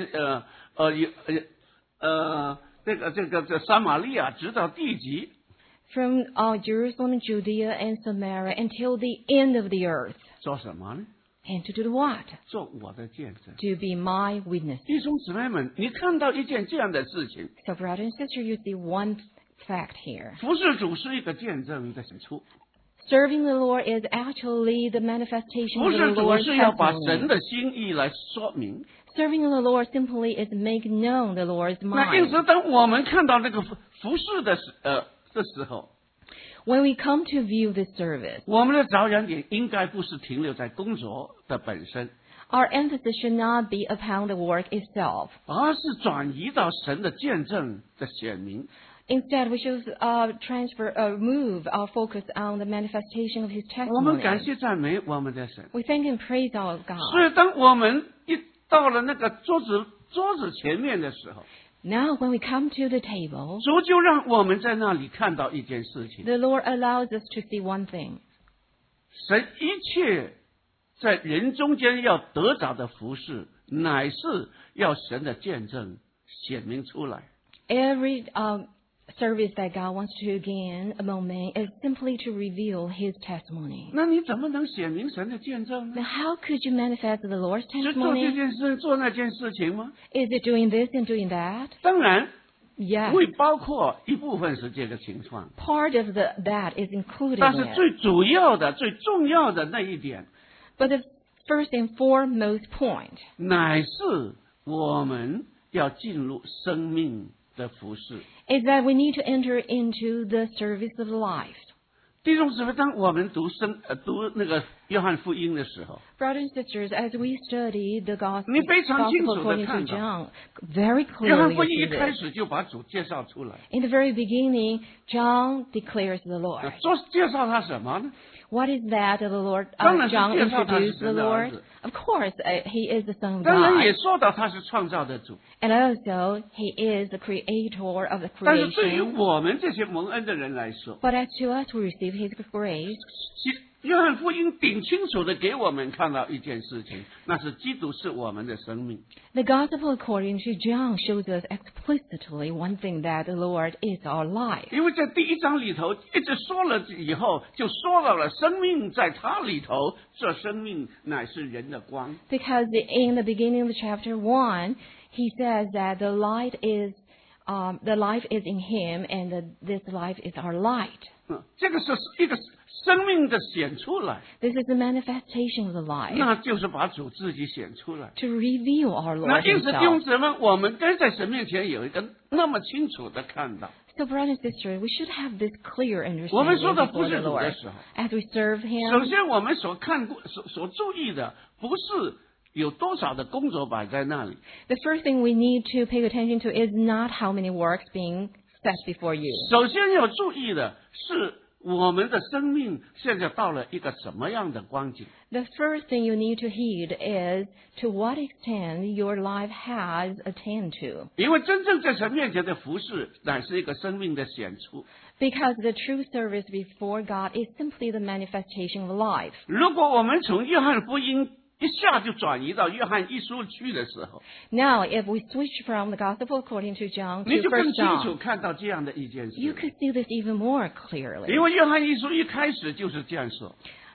这撒玛利亚直到地极。 From Jerusalem, Judea, and Samaria until the end of the earth. 做什么呢？ And to do what? 做我的见证。 To be my witness. 弟兄姊妹们，你看到一件这样的事情， So, brother and sister, you see one fact here. 服侍主是一个见证的显出， Serving the Lord is actually the manifestation 服 of 侍 the 主 Lord's 是要把神 testimony. 的心意来说明。 Serving the Lord simply is make known the Lord's 那因 mind. 此，当我们看到那个服侍的时候， When we come to view this service, 我们的着眼点应该不是停留在工作的本身， Our emphasis should not be upon the work itself. 而是转移到神的见证的显明。 Instead, we should move our focus on the manifestation of His 我们感 testimony. 谢赞美我们的神。 We thank and praise our 所 God. 以当我们一到了那个桌子前面的时候， Now, when we come to the table, 主就让我们在那里看到一件事情： the Lord allows us to see one thing. 神一切在人中间要得着的服事，乃是要神的见证显明出来。 Every service that God wants to gain among men is simply to reveal His testimony. 那你怎么能显明神的见证呢？ Now, how could you manifest the Lord's 是做这 testimony? 件事、做那件事情吗？ Is it doing this and doing that? 当然， Yes. 会包括一部分是这个情况， Part of that is included 但 in 是 it. 最主要的、最重要的那一点， But the first and foremost point 乃是我们要进入生命的服事。 is that we need to enter into the service of life. 弟兄姊妹，当我们读那个约翰福音的时候， Brothers and sisters, as we study the gospel, 你非常清楚地 according to 看到， John, very 约翰 clearly 福音 you 一 see 开 this. 始就把主介绍出来。 In the very beginning, John declares the Lord. 介绍他什么呢？ What is that the Lord? 当然是 John 介绍他是 introduced 神 the 的儿 Lord. 子。 Of course, He is the Son of 当然也 God, 说到他是创造的主， and also He is the Creator of the 但是对于 creation. 我们这些蒙恩的人来说， But as to us who receive His grace, 约翰福音顶清楚的给我们看到一件事情，那是基督是我们的生命。 the Gospel according to John shows us explicitly one thing, that the Lord is our life. 因为在第一章里头一直说了以后，就说到了生命在他里头，这生命乃是人的光。 Because in the beginning of chapter 1, He says that the life is in Him, and this life is our light. 这个是一个生命的显出来， This is the manifestation of the life, 那就是把主自己显出来。 to reveal our 那 Lord 因此，弟兄 Himself. 姊妹，我们跟在神面前有一个那么清楚的看到。 So, brothers and sisters, we should have this clear 我们 understanding 说到不 before 是 the 主的 Lord 时候， as we serve 首 Him. 先我们所注意的不是有多少的工作摆在那里， The first thing we need to pay attention to is not how many works being set before you. 首先要注意的是我们的生命现在到了一个什么样的光景。 The first thing you need to heed is to what extent your life has attained to. 因为真正在神面前的服侍，乃是一个生命的显出。 Because the true service before God is simply the manifestation of life. 如果我们从约翰福音一下就转移到约翰一书去的时候， Now, if we switch from the Gospel according to John 你 to 就更 1 清楚 John, 看到这样的一件 you 事。 could see this even more clearly. 因为约翰一书一开始就是这样说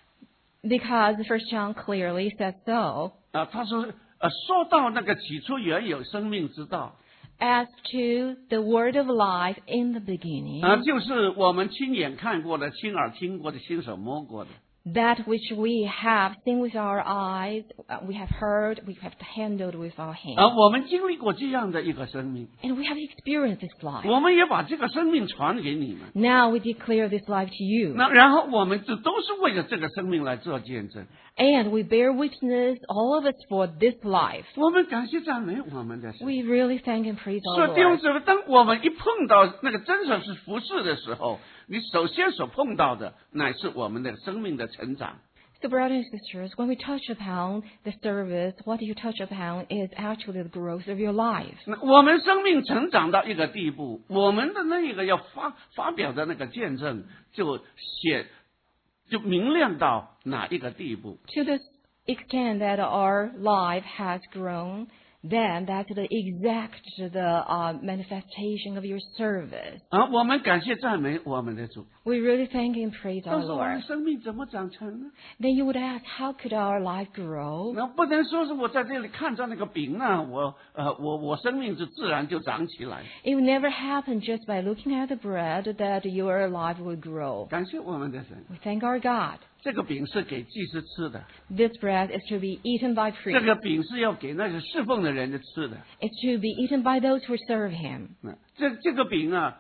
Because 1 John clearly says so. 啊，他说说到那个起初原有生命之道 As to the word of life in the beginning, 啊，就是我们亲眼看过的、亲耳听过的、亲手摸过的。 that which we have seen with our eyes, we have heard, we have handled with our hands. 我们经历过这样的一个生命， And we have experienced this life. 我们也把这个生命传给你们。 Now we declare this life to you. 那然后我们这都是为了这个生命来做见证。 And we bear witness, all of us, for this life. 我们感谢赞美我们的神。 We really thank and praise 所 our 以弟兄 Lord. 姊妹，当我们一碰到那个真的是服侍的时候，你首先所碰到的乃是我们的生命的成长。 So, brothers and sisters, when we touch upon the service, what you touch upon is actually the growth of your life. 那我们生命成长到一个地步，我们的那个要发表的那个见证就明亮到哪一个地步？ To the extent that our life has grown, then that's the exact manifestation of your service. 我们感谢赞美我们的主。 We really thank and praise 但 our 是我们 Lord. 生命怎么长成呢？ Then you would ask, how could our life grow? 那不能说是我在这里看到那个饼啊，我生命就自然就长起来。 It would never happen just by looking at the bread that your life would grow. 感谢我们的神， We thank our God. 这个饼是给祭司吃的， This bread is to be eaten by 这 priests. 个饼是要给那些侍奉的人吃的。 It's to be eaten by those who serve Him. 这个饼啊，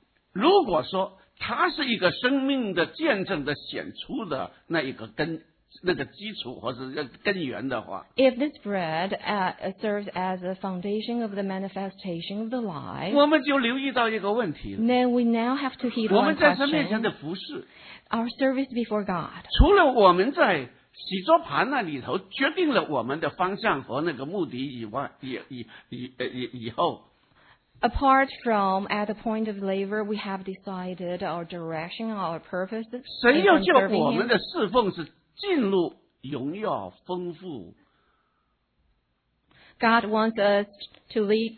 如果说它是一个生命的见证的显出的那一个根那个基础或者根源的话， If this bread serves as a foundation of the manifestation of the life, 我们就留意到一个问题了。 then we now have to heed 我 one 们在神面前 question. 的服侍， Our service before God. 除了我们在洗桌盘那里头决定了我们的方向和那个目的以外，以后， Apart from at the point of labor, we have decided our direction, our purpose, 神 and 要 from 叫 serving 我们 Him. 的侍奉是进入荣耀丰富。 God wants us to lead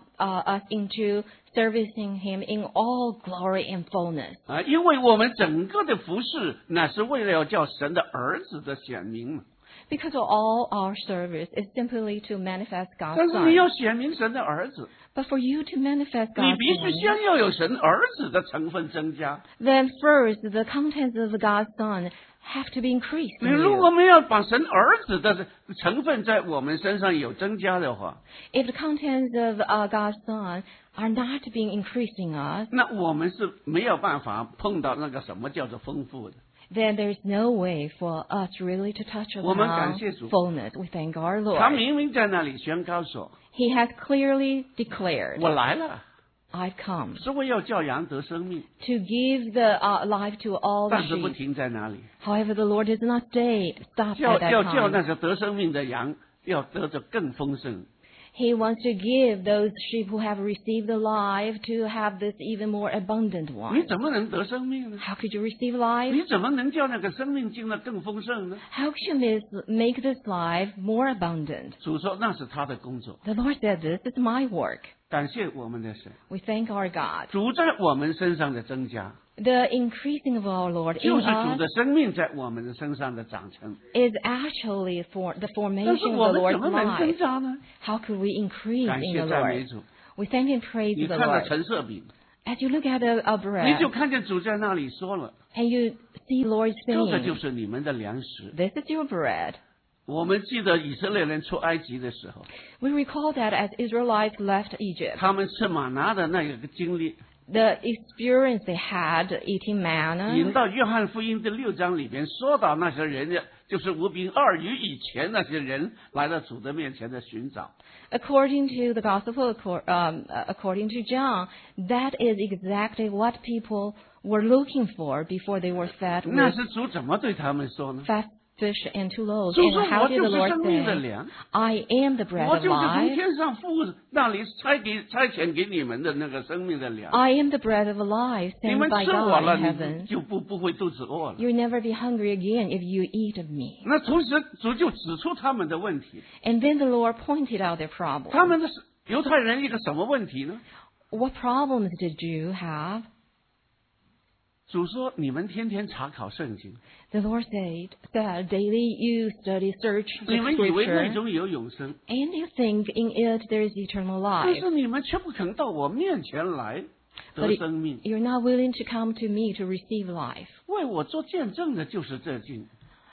us into servicing Him in all glory and fullness. 因为我们整个的服侍，乃是为了要叫神的儿子的显明嘛。 Because of all our service is simply to manifest 但 God's 是你要 Son. 显明神的儿子， But for you to manifest 你 God's 必须 Son, 先要有神儿子的成分增加。 then first the contents of God's Son have to be increased 你 in 如 you. 果没有把神儿子的成分在我们身上有增加的话， If the contents of God's Son are not being increased in us, 那我们是没有办法碰到那个什么叫做丰富的。 then there's no way for us really to touch 我们 upon 感谢主。 fullness. We thank our 他 Lord. 明明在那里宣告说 He has clearly declared, 我来了， I've come 是为要叫羊得生命， to give the life to all the 但是不 sheep. 停在哪里， However, the Lord does not stop 叫 at that 要叫 time. 那些得生命的羊要得着更丰盛。 He wants to give those sheep who have received the life to have this even more abundant 你 one. 怎么能得生命呢？ How could you receive life? 你怎么能叫那个生命进得更丰盛呢？ How can you make this life more abundant? 主说那是他的工作。 The Lord said, this is my work. 感谢我们的神， We thank our God. 主在我们身上的增加， The increasing of our Lord 就 in 是主 us 的生命在我们的身上的长成。 is actually for the 但是 formation 我 of the 们怎 Lord's 么能增 life. 加呢？ How could we increase 感 in 谢 the 赞美 Lord? 主。 We thank and praise 你 the 看了 Lord. 陈设饼， As you look at a 你 bread 就看见主在那里说了， and you see Lord 这个就 saying, 是你们的粮食。 this is your bread. 我们记得以色列人出埃及的时候， We recall that as Israelites left Egypt, 他们吃玛拿的那个经历， the experience they had eating 引 manna, 到约翰福音的6章里边说到那些人的，就是5饼2鱼以前那些人来到主的面前的寻找。 according to the gospel, according to John, that is exactly what people were looking for before they were fed 那 with 是主怎么对他们说呢？ fat fish and 2 loaves. 主说 And how 我 did 就 the 是 Lord 生命的 say, 粮， I am the bread 我 of 就是从 life. 天上父那里差遣给你们的那个生命的粮。 I am the bread of life 你 sent 们 by 吃我 God 了， in 你 heaven. 就不会肚子饿了。 You'll never be hungry again if you eat of me. 那同时主就指出他们的问题， And then the Lord pointed out their problem. 他们的犹太人一个什么问题呢？ What problems did you have? 主说你们天天查考圣经， The Lord said, daily you study, search 你 the 们以为内 scripture, 中有永生， and you think in it there is eternal 但 life. 是你们却不肯到我面前来 But 得生命。 you're not willing to come to me to receive life. 为我做见证的就是这经。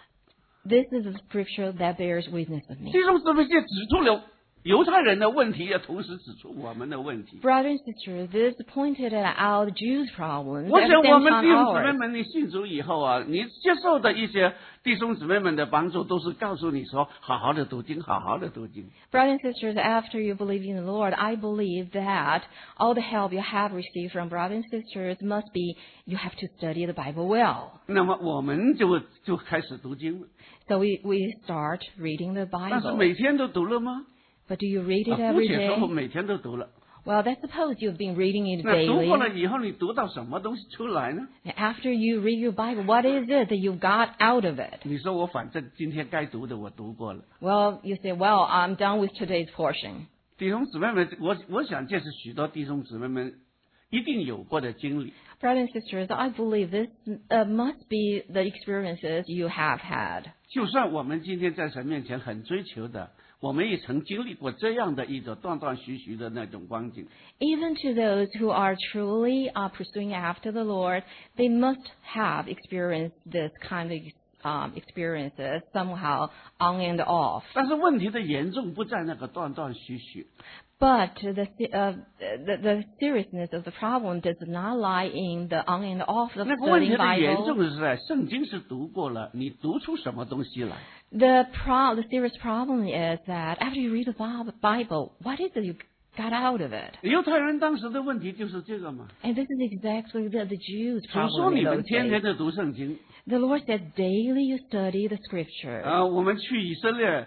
This is the scripture that bears witness of me. 弟兄姊妹，这指出了犹太人的问题，也同时指出我们的问题。 Brothers and sisters, this pointed out Jews' problems. 我 At 想 the 我 same 们 time 弟兄姊妹 ours. 们，你信主以后啊，你接受的一些弟兄姊妹们的帮助，都是告诉你说，好好的读经，好好的读经。 Brothers and sisters, after you believe in the Lord, I believe that all the help you have received from brothers and sisters must be you have to study the Bible well. 那么我们就开始读经了， So we start reading the 但是 Bible. 每天都读了吗？ But do you read it 姑 every 且说 day? 每天都读了。 Well, let's suppose you've been reading it 那读过了 daily. 以后，你读到什么东西出来呢？ After you read your Bible, what is it that you got out of it? 你说我反正今天该读的我读过了。 Well, you say, well, I'm done with today's portion. 弟兄姊妹们，我想这是许多弟兄姊妹们一定有过的经历。 Brothers and sisters, I believe this must be the experiences you have had. 就算我们今天在神面前很追求的，我们也曾经历过这样的一种断断续续的那种光景。 Even to those who are truly pursuing after the Lord, they must have experienced this kind of experiences somehow on and off. 但是问题的严重不在那个断断续续， But the seriousness of the problem does not lie in the on and off of 那个问题 studying 的严 Bible. 重是在圣经是读过了，你读出什么东西来？ The serious problem is that after you read the Bible, what is it you got out of it? 犹太人当时的问题就是这个嘛。 And this is exactly the Jews' 主说 problem 你 in 们 those 天天 days. 的读圣经。 The Lord said, daily you study the scripture. 我们去以色列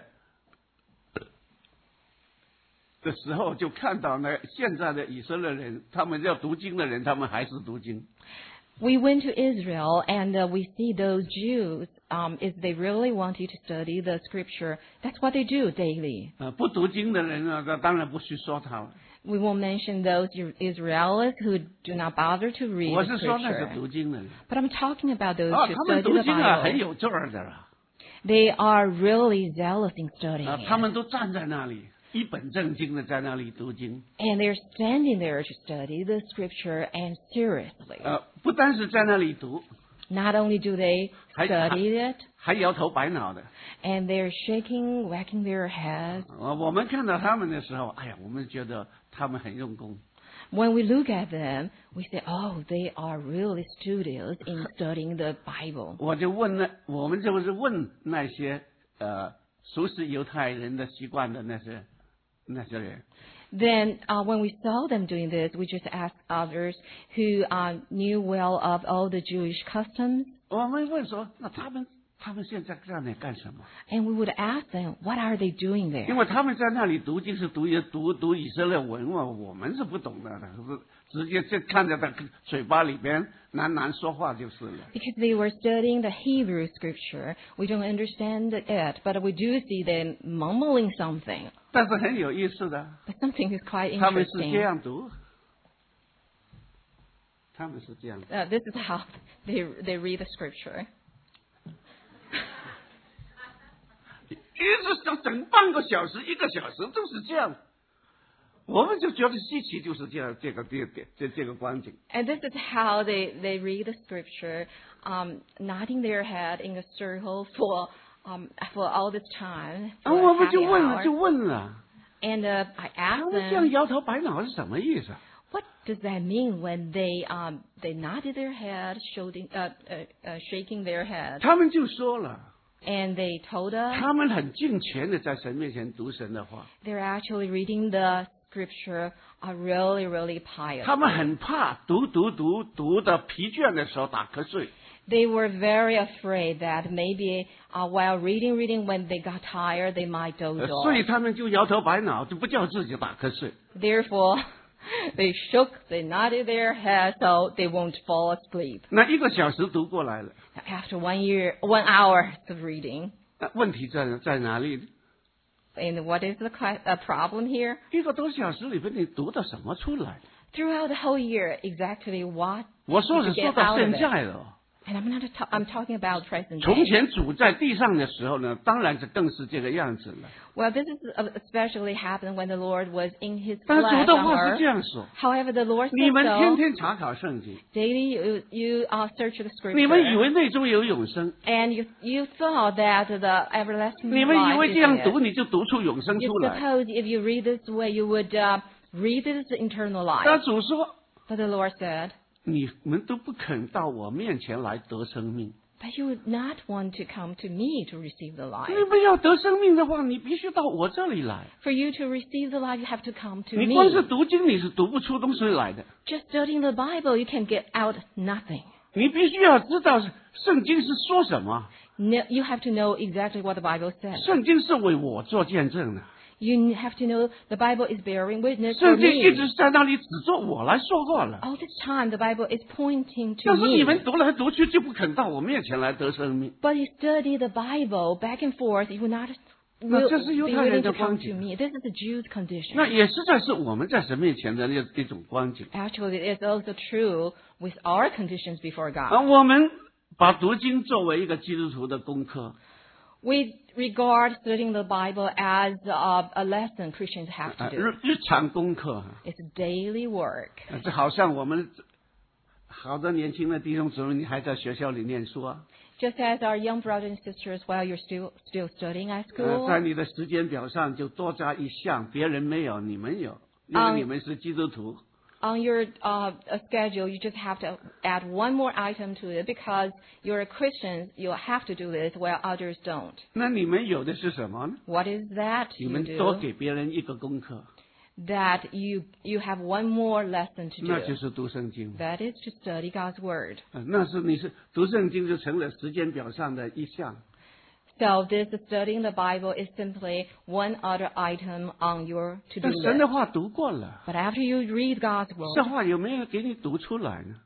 的时候，就看到呢，现在的以色列人，他们要读经的人，他们还是读经。 We went to Israel and we see those Jews, if they really want you to study the scripture, that's what they do daily. 不读经的人呢，那当然不去说他了。 We won't mention those Israelis who do not bother to read 我 the 是说那是 scripture. 读经的人。 But I'm talking about those 他 who 们 study 读 the 经啊，很 Bible. 有劲儿的啦。 They are really zealous in studying 他 it. 们都站在那里，一本正经的在那里读经。 And they're standing there to study the scripture and seriously. 不单是在那里读， Not only do they 还 study it, 还摇头摆脑的。 and they're shaking, whacking their heads. 我们看到他们的时候，哎呀，我们觉得他们很用功。 When we look at them, we say, oh, they are really studious in studying the Bible. 我们就是问那些熟悉犹太人的习惯的那些人。 Then when we saw them doing this, we just asked others who knew well of all the Jewish customs. 我们问说，那他们现在在那里干什么？ And we would ask them, what are they doing 因 there? 为他们在那里读经是读以色列文嘛，我们是不懂的，直接就看着他嘴巴里边喃说话就是了。 Because they were studying the Hebrew scripture. We don't understand it, but we do see them mumbling something. 但是很有意思的， But something is quite 他们是这 interesting. 样读，他们是这样。 This is how they read the scripture. 一直整半个小时、1个小时都是这样，我们就觉得稀奇，就是这样这个光景。 And this is how they read the scripture, nodding their head in a circle for all this time. 我 For 们 half 就 an 问了， hour. 就问了， And I 他 asked 们这样 them, 摇头摆脑是什么意思？ what does that mean when they nodded their head, shaking their head? 他们就说了， And they told us 他们很敬虔的在神面前读神的话， they're actually reading the scripture are really, really pious. 他们很怕读的疲倦的时候打瞌睡。 They were very afraid that maybe while reading, when they got tired, they might doze 所以 off. 他们就摇头摆脑，就不叫自己打瞌睡。 Therefore, they shook, they nodded their heads so they won't fall asleep. 那1个小时读过来了， After 1 hour of reading, 那问题在哪里？ and what is the problem here? 1个多小时里边，你读到什么出来？ Throughout the whole year, exactly what 我说 did 是 you 说 get 到 out of 现 it? 在了。 And I'm talking about present 从 day. 前主在地上的时候呢，当然是更是这个样子了。 Well, this is especially happened when the Lord was in His 但是 flesh 主的 on 话是 earth. 这样说： However, the Lord 你 said 们天 so. 天查考圣经， Daily you search the 你们以 scripture, 为内中有永生， and you thought that the everlasting 你们以 life 为 is 这样 in 读 it. 你就读出永生 You 出来。 suppose if you read this way, you would read this eternal 但 life. 主说， But the Lord said, 你们都不肯到我面前来得生命。 but you would not want to come to me to receive the life. 你们要得生命的话，你必须到我这里来。 For you to receive the life, you have to come to 你光是 me. 读经，你是读不出东西来的。 Just studying the Bible, you can get out nothing. 你必须要知道圣经是说什么。 No, you have to know exactly what the Bible says. 圣经是为我做见证的。 You have to know the Bible is bearing witness for 圣经一 me. 直在那里指着我来说话了。 All this time, the Bible is pointing to 但是你 me. 们读来读去就不肯到我面前来得生命。 But you study the Bible back and forth, you will not 那 will 这是 be 犹太人 willing 的 to 光 come 景。 to me. This is the Jews' condition. 那也实在是我们在神面前的一种光景。 Actually, it's also true with our conditions before God. 我们把读经作为一个基督徒的功课。 We regard studying the Bible as a lesson Christians have to do. 日常功课。 It's daily work. 这好像我们好多年轻的弟兄姊妹，你还在学校里念书啊。 Just as our young brothers and sisters, while you're still studying at school, 在你的时间表上就多加一项，别人没有，你们有。 因为你们是基督徒。 On your schedule, you just have to add one more item to it because you're a Christian. You have to do this while others don't. 那你们有的是什么呢？ What is that 你 you 们多 do? 给别人一个功课， That you have one more lesson to 那就 do. 是读圣经。 That is to study God's word. 那是你是读圣经就成了时间表上的一项。 So this studying the Bible is simply one other item on your to-do 但神的 list. 话读过了， But after you read God's 这 word, 话有没有给你读出来呢？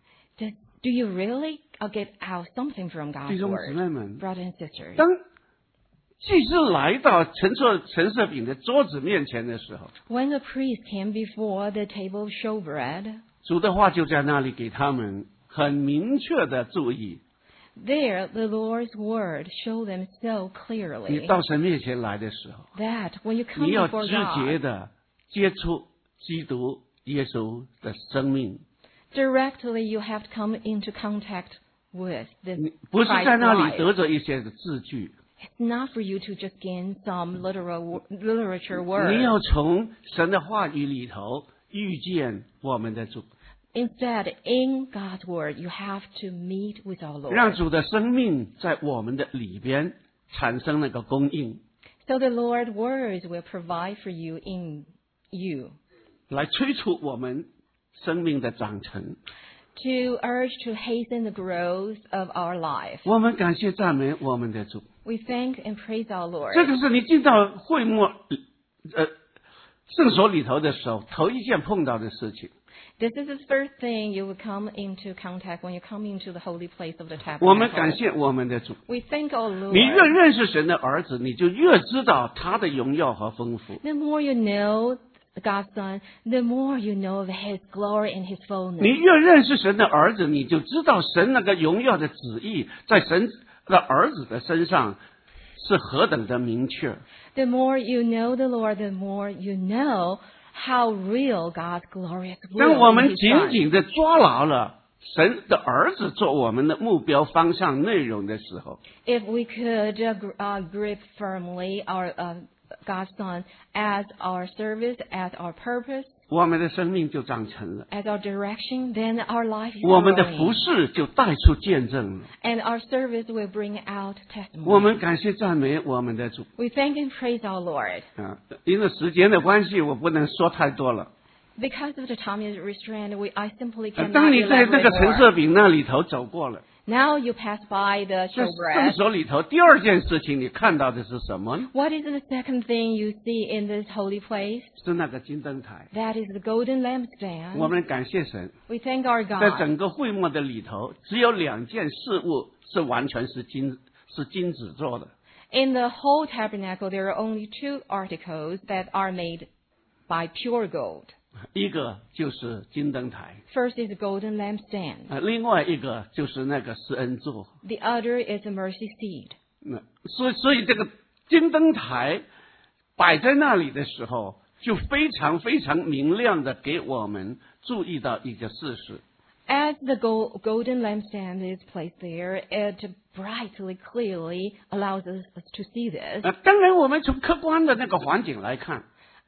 do you really get out something from 弟 God's 兄姊 word, 妹们， brothers and sisters? 当祭司来到陈设饼的桌子面前的时候， When the priest came before the table of showbread, 主的话就在那里给他们很明确的注意。 there the Lord's word showed them so 你 clearly 到神面前来的时候， that when you 你 come 要 before 直接 God, 的接触基督耶稣的生命， directly you have to come into contact with the 你不是 Christ 在那里 life. 得着一些的字句， It's not for you to just gain some literature 你要 words. 从神的话语里头遇见我们的主， Instead, in God's word, you have to meet with our 让 Lord. 主的生命在我们的里边产生那个供应， So the Lord's words will provide for you in you 来催促我们生命的长成。 to urge to hasten the growth of our life. 我们感谢赞美我们的主， We thank and praise our Lord. 这个是你进到会幕圣所里头的时候，头一件碰到的事情。 This is the first thing you will come into contact when you come into the holy place of the 我们感 tabernacle. 谢我们的主。 We thank our 你越 Lord. 认识神的儿子，你就越知道他的荣耀和丰富。 The more you know God's Son, the more you know of His glory and His 你 fullness. 越认识神的儿子，你就知道神那个荣耀的旨意在神的儿子的身上是何等的明确。 The more you know the Lord, the more you know how real God's glorious 当 will 我 in 们 His 紧 Son. 紧的抓牢了神的儿子做我们的目标方向内容的时候， If we could grip firmly our God's Son as our service, as our purpose, 我们的生命就长成了， as our direction, then our life is 我们的服 growing. 侍就带出见证了。 And our service will bring out 我 testimony. 们感谢赞美我们的主 We thank and praise our Lord. 啊！因为时间的关系，我不能说太多了。 Because of the time is restrained, I simply cannot 当你在这 elaborate 个陈 more. 设饼那里头走过了， Now you pass by the 在圣 showbread. 所里头第二件事情，你看到的是什么呢？ What is the second thing you see in this holy place? 是那个金灯台。 That is the golden 我 lampstand. 们感谢神， We thank our 在 God. 整个会幕的里头，只有2件事物是完全是金子做的。 In the whole tabernacle, there are only 2 articles that are made by pure gold. 一个就是金灯台， First is the golden lampstand. 另外一个就是那个施恩座。 The other is the mercy seat. 所以这个金灯台摆在那里的时候，就非常非常明亮的给我们注意到一个事实。 As the golden lampstand is placed there, it brightly, clearly allows us to see this. 当然，我们从客观的那个环境来看，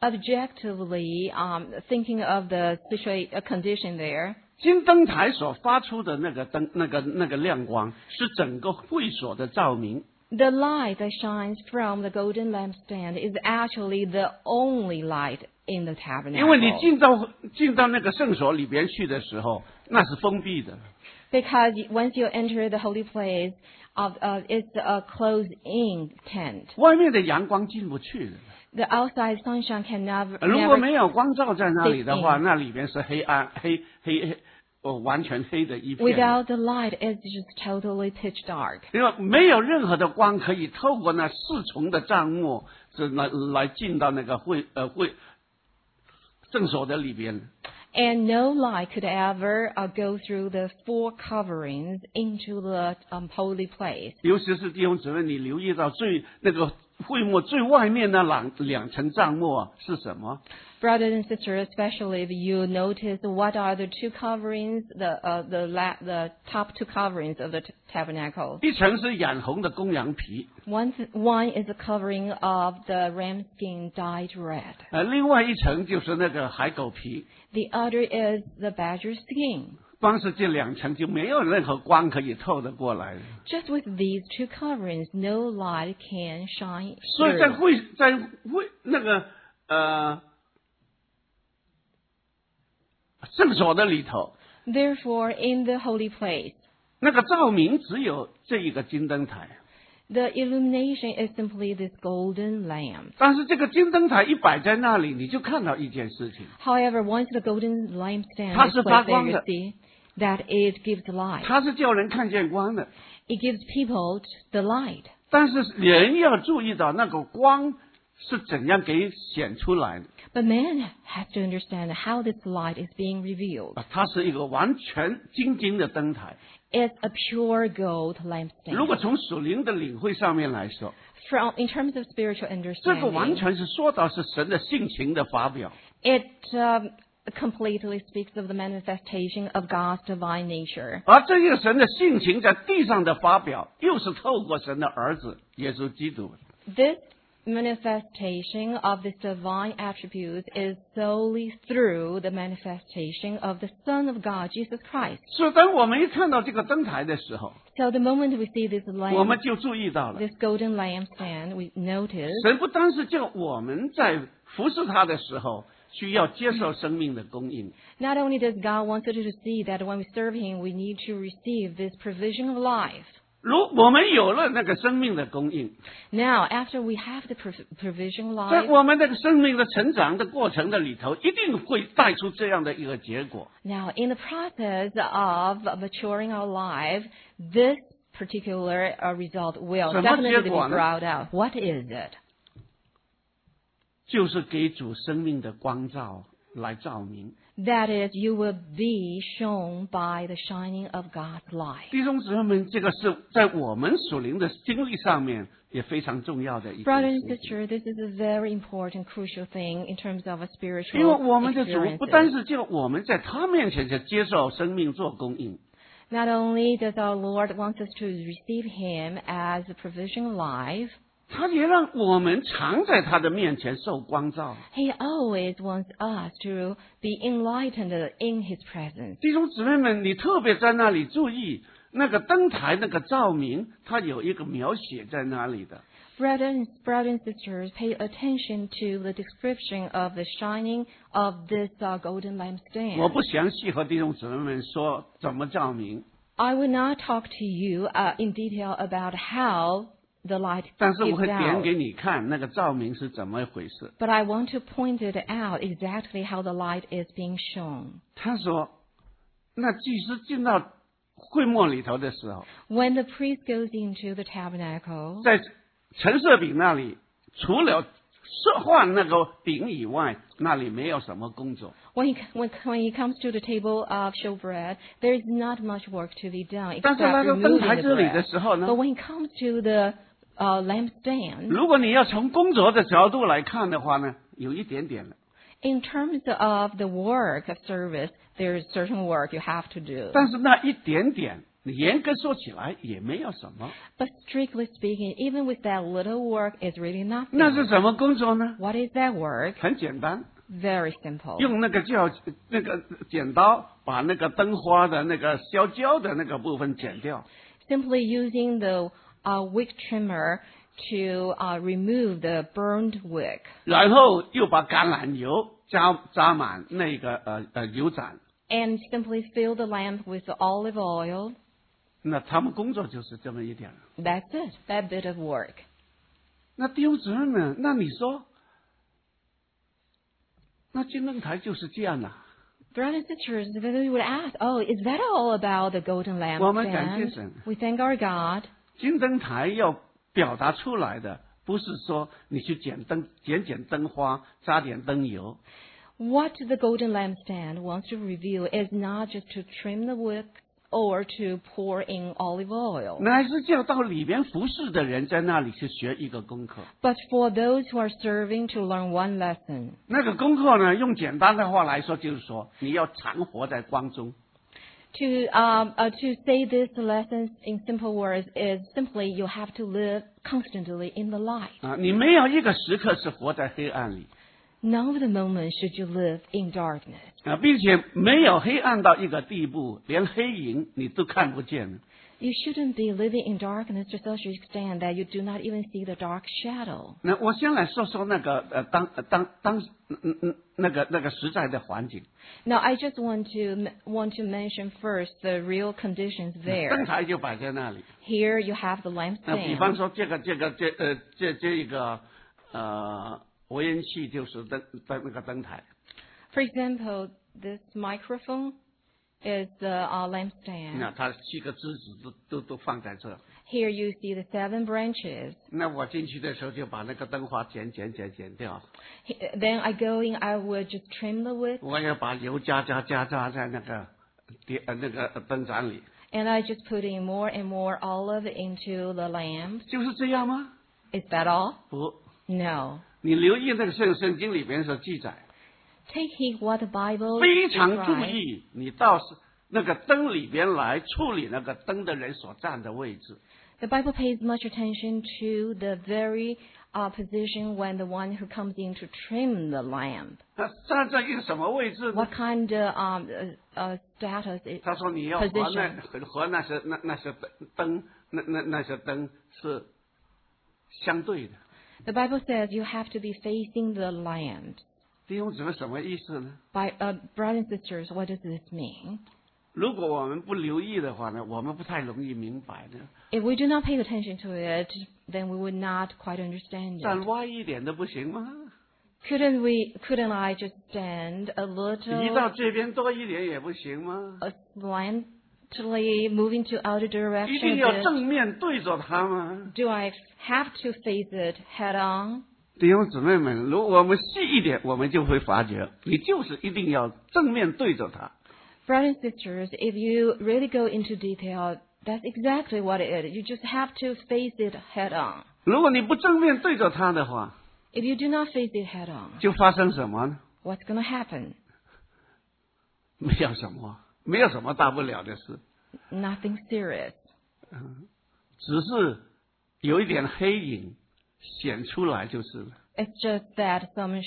Objectively, thinking of the condition there, 金灯台所发出的那个灯，那个亮光，是整个会所的照明。 the light that shines from the golden lampstand is actually the only light in the 因为你 tabernacle. 进到那个圣所里边去的时候，那是封闭的。 Because once you enter the holy place, it's a closed-in tent. 外面的阳光进不去的。 The outside sunshine can never, 如果 never 没有光照在那里的话， in. 那里边是黑暗、黑，完全黑的一片。 Without the light, it's just totally pitch dark. 因为没有任何的光可以透过那4重的帐幕，来进到那个圣所的里边。 And no light could ever go through the 4 coverings into the holy place. 尤其是弟兄姊妹，你留意到会幕最外面的两层帐幕是什么？ Brothers and sisters, especially if you notice what are the two coverings, the top two coverings of the tabernacle. 一层是染红的公羊皮， One is a covering of the ram skin dyed red. 另外一层就是那个海狗皮。 The other is the badger skin. 光是这两层就没有任何光可以透得过来。 Just with these two coverings, no light can shine 所以 through. 在那个圣所的里头， Therefore, in the holy place, 那个照明只有这一个金灯台。 the illumination is simply this golden lamp. 但是这个金灯台一摆在那里，你就看到一件事情， However, once the golden lampstand 它 is 是发 placed 光 there, 的。 you see that it gives light. 它是叫人看见光的。 It gives people the light. 但是人要注意到那个光是怎样给显出来的。 But man has to understand how this light is being revealed. 它是一个完全金的灯台。 It's a pure gold 如 lampstand. 果从属灵的领会上面来说， In terms of spiritual 这个完 understanding, 全是说到是神的性情的发表。 it completely speaks of the manifestation of God's divine nature. 而这个神的性情在地上的发表，又是透过神的儿子耶稣基督。 This manifestation of this divine attribute is solely through the manifestation of the Son of God, Jesus Christ. 所以当我们一看到这个灯台的时候， So the moment we see this 我们 lamp, 就注意到了， this golden lampstand, we notice 神不单是叫我们在服侍他的时候需要接受生命的供应， not only does God want us to see that when we serve Him, we need to receive this provision of life. 如我们有了那个生命的供应， Now, after we have the provision of 在 life, 我们的生命的成长的过程的里头，一定会带出这样的一个结果。 now in the process of maturing our life, this particular result will 什么 definitely 结 be 果呢？ brought out. What is it? 就是给主生命的光照来照明。 That is, you will be shown by the shining of God's light. 弟兄姊妹们，这个是在我们属灵的经历上面也非常重要的一件 Brother and 事情。 sister, this is a very important, crucial thing in terms of a 因为 spiritual 我们的主不单 experience. 是叫我们在他面前就接受生命做供应， Not only does our Lord want us to receive Him as the provision of life, 他也让我们常在他的面前受光照。 He always wants us to be enlightened in His presence. 弟兄姊妹们，你特别在那里注意那个灯台那个照明，它有一个描写在那里的。 Brothers and sisters, pay attention to the description of the shining of this golden 我 lampstand. 不详细和弟兄姊妹们说怎么照明， I will not talk to you in detail about how the light 但是我 gives 会点 out. 给你看那个照明是怎么一回事。 But I want to point it out exactly how the light is being shown. 他说，那祭司进到会幕里头的时候， When the priest goes into the tabernacle, 在陈设饼那里，除了换那个饼以外，那里没有什么工作。 when he comes to the table of showbread, there is not much work to be done 但 except 是来到灯 removing 台 the 这里的 bread. 时候呢 But，when he comes to the lampstand, 如果你要从工作的角度来看的话呢，有一点点了。 in terms of the work of service, there is certain work you have to do. 但是那一点点，你严格说起来也没有什么。 But strictly speaking, even with that little work, it's really 那是 nothing. 什么工作呢？ What is that work? 很简单， Very simple. 用那个剪刀把那个灯花的那个烧焦的那个部分剪掉， Simply using the wick trimmer to remove the burned wick. 然后又把橄榄油加满那个油盏。 And simply fill the lamp with the olive oil. 那他们工作就是这么一点。 That's it. That bit of work. 那弟兄姊妹们，那你说，那金灯台就是这样啊？ Brothers and sisters, then we would ask, oh, is that all about the golden 我们感谢 lampstand? 神。 We thank our God. 金灯台要表达出来的，不是说你去剪灯花，加点灯油， What the golden lampstand wants to reveal is not just to trim the wick or to pour in olive oil. 乃是叫到里边服侍的人在那里去学一个功课。 But for those who are serving to learn one lesson. 那个功课呢，用简单的话来说，就是说你要常活在光中。 To say this lessons in simple words is simply you have to live constantly in the light. 你没有一个时刻是活在黑暗里。 None of the moments should you live in darkness. 并且没有黑暗到一个地步，连黑影你都看不见了。 You shouldn't be living in darkness to such an extent that you do not even see the dark shadow. 那我先来说说那个那个实在的环境。 Now, I just want to mention first the real conditions 灯 there. 台就摆在那里。 Here you have the 比方 lampstand. 说这一个回音器就是那个灯台。 For example, this microphone is the lampstand. 那它7个枝子都放在这。 Here you see the 7 branches. 那我进去的时候就把那个灯花剪掉。 Then I go in, I will just trim the wick, 我要把油加在那个灯盏里。 and I just put in more and more olive into the lamp. 就是这样吗？ Is that all? 不， No. 你留意那个圣经里面所记载， Take heed what the Bible 非常注 describes. 意你到那个灯里边来处理那个灯的人所站的位置。 The Bible pays much attention to the very position when the one who comes in to trim the lamp. 他站在一个什么位置呢？ What kind of status it 他说你要和 position? 那些灯那些灯是相对的。 The Bible says you have to be facing the lamp. 弟兄姊妹什么意思呢？ Brothers and sisters, what does this mean? 如果我们不留意的话呢，我们不太容易明白的。 If we do not pay attention to it, then we would not quite understand 站 it. 歪一点都不行吗？ Couldn't I just stand a 移到 little 这边多一点也不行吗？ slantly moving to other 一 direction 定 a 要 bit? 正面对着它吗？ Do I have to face it head on? 弟兄姊妹们，如果我们细一点，我们就会发觉，你就是一定要正面对着它。 Brothers and sisters, if you really go into detail, that's exactly what it is. You just have to face it head on. 如果你不正面对着它的话， If you do not face it head on, 就发生什么呢？ what's going to happen? 没有什么大不了的事， Nothing serious. 只是有一点黑影显出来就是了。 It's just that some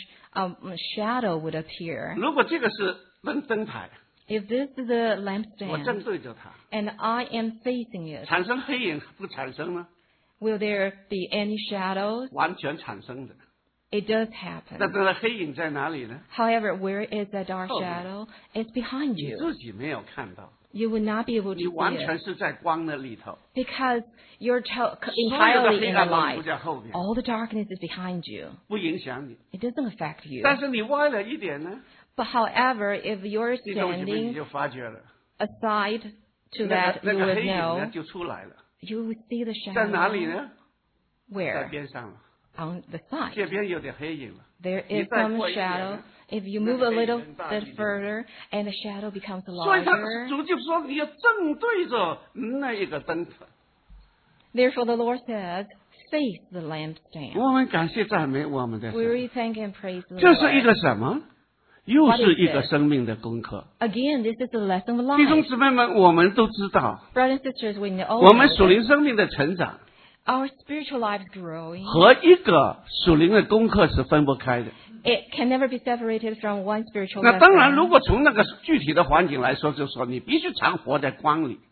shadow would appear. 如果这个是灯台， If this is the 我正 lampstand 对着它， and I am facing it, 产生黑影不产生呢？ will there be any shadows? 完全产生的。 It does 那 happen. 这个黑影在哪里呢？ However, where is the dark 后面。 shadow? It's behind 你 you. 自己没有看到， You will not be able 你 to 完 see it 全是在光的里头， because you're 所有的 entirely 黑 in 暗 the 都不 light. 在后面， All the darkness is behind you. 不影响你。 It doesn't affect you. 但是你歪了一点呢， But however, if you're 弟兄姊妹你 standing 就发觉了， aside to 那 that, 个 you 黑 would 影呢 know. 就出来了， You would see the 在哪里 shadow. 呢？在 Where? 边上了， On the side. 这边有点黑影了。 There 你 is 再 some 过一点 shadow. 呢， If you 那 move 个 a 黑影 little 更大 bit 一点。 further, and the shadow becomes 所以他 larger. 主就说你要正对着那一个灯。 Therefore, the Lord says, face the lampstand. 我们感谢赞美我们的 We 神， really thank and praise the 这是一 Lord. 个什么？又 What is 是一个 this? 生命的功课。 Again, this is a lesson of 弟兄 life. 姊妹们，我们都知道， Brothers and sisters, we know 我们 that 属灵生命的成长 our spiritual life is growing. 和一个属灵的功课是分不开的。 It can never be separated from one spiritual 那当然，如 lesson. 果从那个具体的环境来说，就说你必须常活在光里。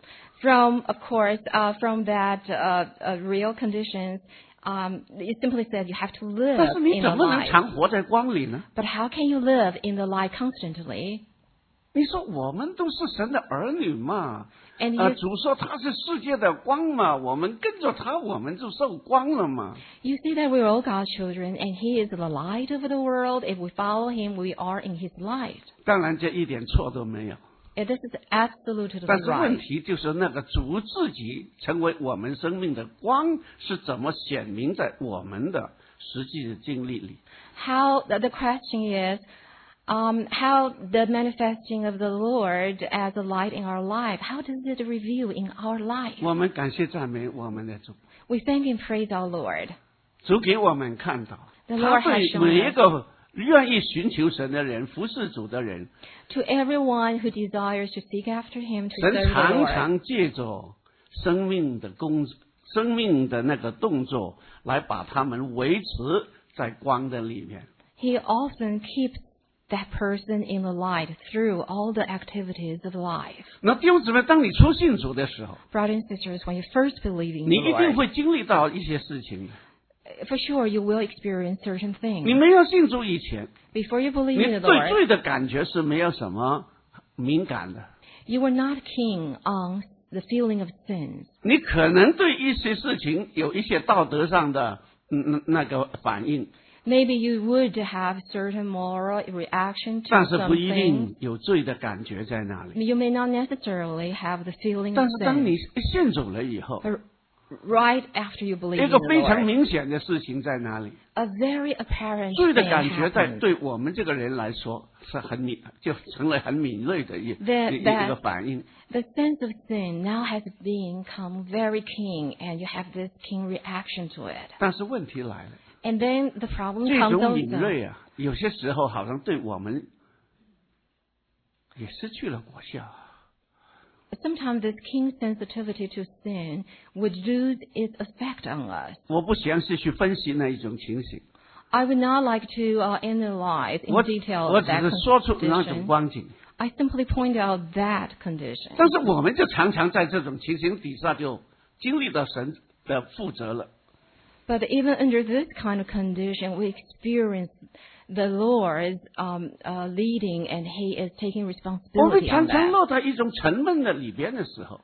Of course, from that real conditions, it simply says you have to live 但是你 in the 怎么能 light. 常活在光里呢？ But how can you live in the light constantly? 你说我们都是神的儿女嘛？ And you, 主说他是世界的光嘛，我们跟着他，我们就受光了嘛。 you see that we're all God's children, and He is the light of the world. If we follow Him, we are in His light. 当然，这一点错都没有。 And this is absolutely 但是问 right. 题就是那个主自己成为我们生命的光是怎么显明在我们的实际的经历里？ The question is, how the manifesting of the Lord as a light in our life, how does it reveal in our life? 我们感谢赞美我们的主， We thank and praise our Lord. 主给我们看到， The 他 Lord 对 has shown 每一 us. 个愿意寻求神的人、服侍主的人， To everyone who desires to seek after Him, to 神 serve the 常 Lord, 常借着生命的那个动作，来把他们维持在光的里面。 He often keeps that person in the light through all the activities of life. 那弟兄姊妹，当你初信主的时候， Brothers and sisters, when you first believe in 你 the 一定 Lord, 会经历到一些事情的。 for sure you will experience certain 你 things. 没有信主以前， Before you 你 believe in the 对 Lord, 罪的感觉是没有什么敏感的。 you were not keen on the feeling of sins. 你可能对一些事情有一些道德上的那个反应， Maybe you would have certain moral reaction to 但是不一 something. 定有罪的感觉在那里。 You may not necessarily have the feeling 但 of 是当你 sin. 信主了以后， But right after you believe 一 in 个 the 非常 Lord, 明显的事情在哪里？ a very apparent 罪的 thing 感觉在 happens. 对我们这个人来说是就成了很敏锐的一 That 个反应。 The sense of sin now has become very keen, and you have this keen reaction to it. 但是问题来了， And then the problem 这 comes 种敏 also. 锐啊，有些时候好像对我们也失去了果效。 Sometimes this keen sensitivity to sin would lose its effect on us. 我不详细去分析那一种情形， I would not like to analyze in 我 detail 只 that 是说出那种 condition. 光景。 I simply point out that condition. 但是我们就常常在这种情形底下就经历到神的负责了。 But even under this kind of condition, we experience the Lord's leading, and He is taking 我们 responsibility 常 on 常 that. 落在一种沉闷的里边的时候，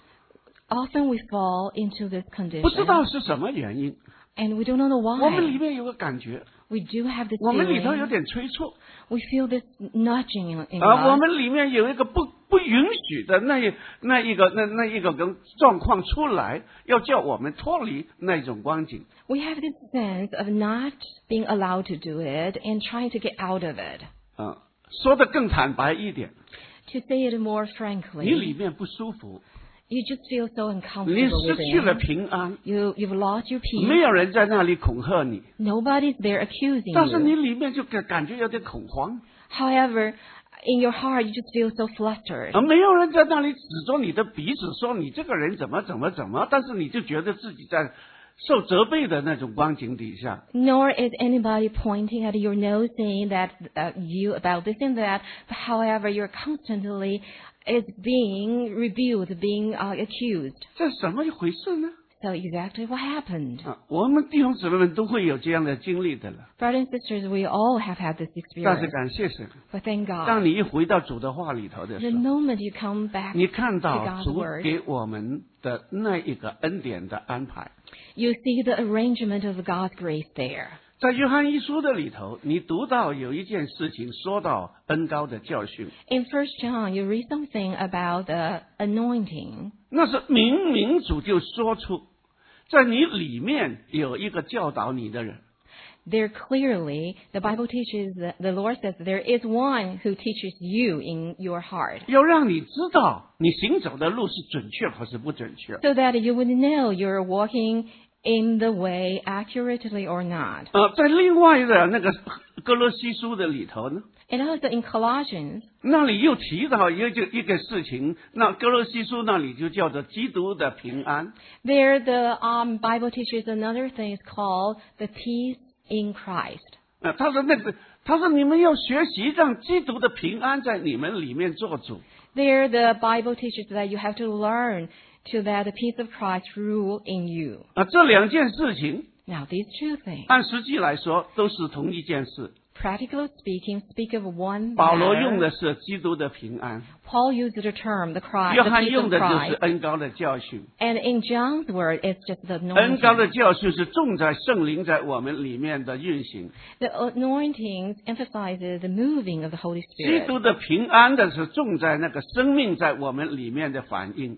Often we fall into this 不知 condition, 道是什么原因， and we don't know 我们里 why. 面有个感觉， We do have this 我们里头有 feeling. 点催促， We feel this nudging in 我 us. 们里面有一个不允许的那一个跟状况出来，要叫我们脱离那种光景。 We have this sense of not being allowed to do it and trying to get out of it. 说得更坦白一点， To say it more 你里 frankly, 面不舒服， you just feel so 你 uncomfortable 失去了 within. 平安， You've lost your 没 peace. 有人在那里恐吓你， Nobody's there accusing 但是你 you. 里面就感觉有点恐慌， However, in your heart, you just feel so flustered. 没有人在那里指着你的鼻子说你这个人怎么，但是你就觉得自己在受责备的那种光景底下。 Nor is anybody pointing at your nose saying that you about this and that. But however, you're constantly is being rebuked, being accused. 这什么一回事呢？ So exactly what happened. 我们弟兄姊妹们都会有这样的经历的了。 Brothers and sisters, we all have had this 但是 experience. 感谢神， But thank 当 God, 你一回到主的话里头的 the 时候， moment you come back 你看 to 到 God's 主 word, 给我们的那一个恩典的安排。 you see the arrangement of God's grace there. 在约翰一书的里头，你读到有一件事情，说到恩膏的教训， In 1 John, you read something about the anointing. 那是明明主就说出，在你里面有一个教导你的人。 There clearly, the Bible teaches, the Lord says, there is one who teaches you in your heart, 要让你知道你行走的路是准确还是不准确。 so that you would know you're walking in the way accurately or not. 在另外的那个哥罗西书的里头呢， And also in Colossians, 那里又提到一个事情，那哥罗西书那里就叫做基督的平安。 there the Bible teaches another thing is called the peace in Christ. 他说你们要学习让基督的平安在你们里面做主。 There the Bible teaches that you have to learn to let the peace of Christ rule in you. 这两件事情 Now these two things, 按实际来说都是同一件事。 practically speaking, speak of one 保罗用 matter. 的是基督的平安， Paul used the term the 约 peace 翰 of 用的就是 Christ. 恩膏的教训。 And in John's word, it's just the 恩膏的 anointing. 教训是重在圣灵在我们里面的运行， The anointing emphasizes the moving of the Holy 基 Spirit. 督的平安的是重在那个生命在我们里面的反应。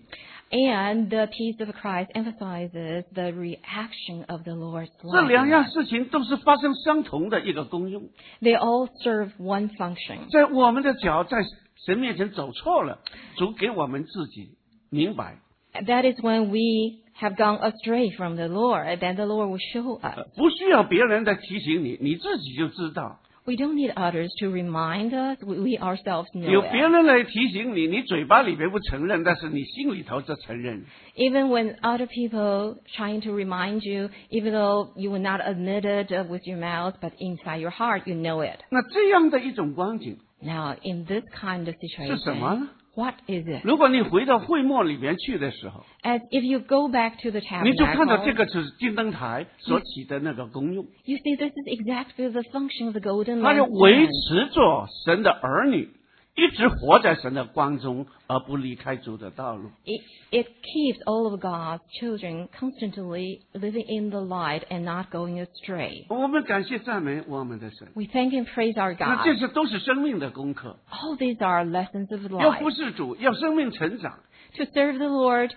And the peace of Christ emphasizes the reaction of the Lord's 这 life. 两样事情都是发生相同的一个功用。 They all serve one function. 在我们的脚在神面前走错了，主给我们自己明白。 That is when we have gone astray from the Lord, then the Lord will show us. 不需要别人来提醒你，你自己就知道。 We don't need others to remind us. We ourselves know 有别 it. 人来提醒你，你嘴巴里面不承认，但是你心里头就承认。 Even when other people trying to remind you, even though you will not admit it with your mouth, but inside your heart, you know it. 那这样的一种光景 Now, in this kind of 是什么 situation, 呢？ what is it? 如果你回到会幕里面去的时候， As if you go back to the 你就看到这 tabernacle, 个是金灯台所起的那个功用， you see this is exactly the function of the golden 它要维 lampstand. 持着神的儿女一直活在神的光中，而不离开主的道路。 It keeps all of God's children constantly living in the light and not going astray. 我们感谢赞美我们的神， We thank and praise our 那 God. 这些都是生命的功课， All these are lessons of 要 life. 服侍主，要生命成长。 To serve the Lord,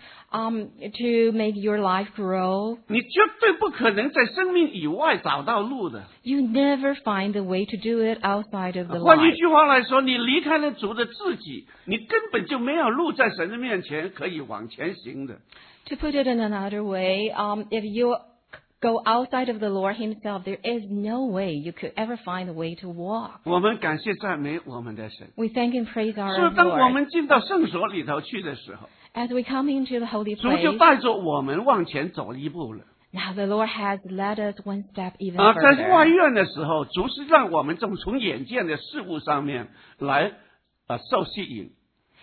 to make your life grow. 你绝对不可能在生命以外找到路的。 You never find a way to do it outside of the 换一 light. 句话来说，你离开了主的自己，你根本就没有路在神的面前可以往前行的。 To put it in another way, if you go outside of the Lord Himself, there is no way you could ever find a way to walk. 我们感谢赞美我们的神。 We thank and praise 所 our 以，当我 Lord. 们进到圣所里头去的时候， As we come into the holy 主就 place, 带着我们往前走一步了。 now the Lord has led us one step even 在外 further. 院的时候，主是让我们从眼见的事物上面来受吸引。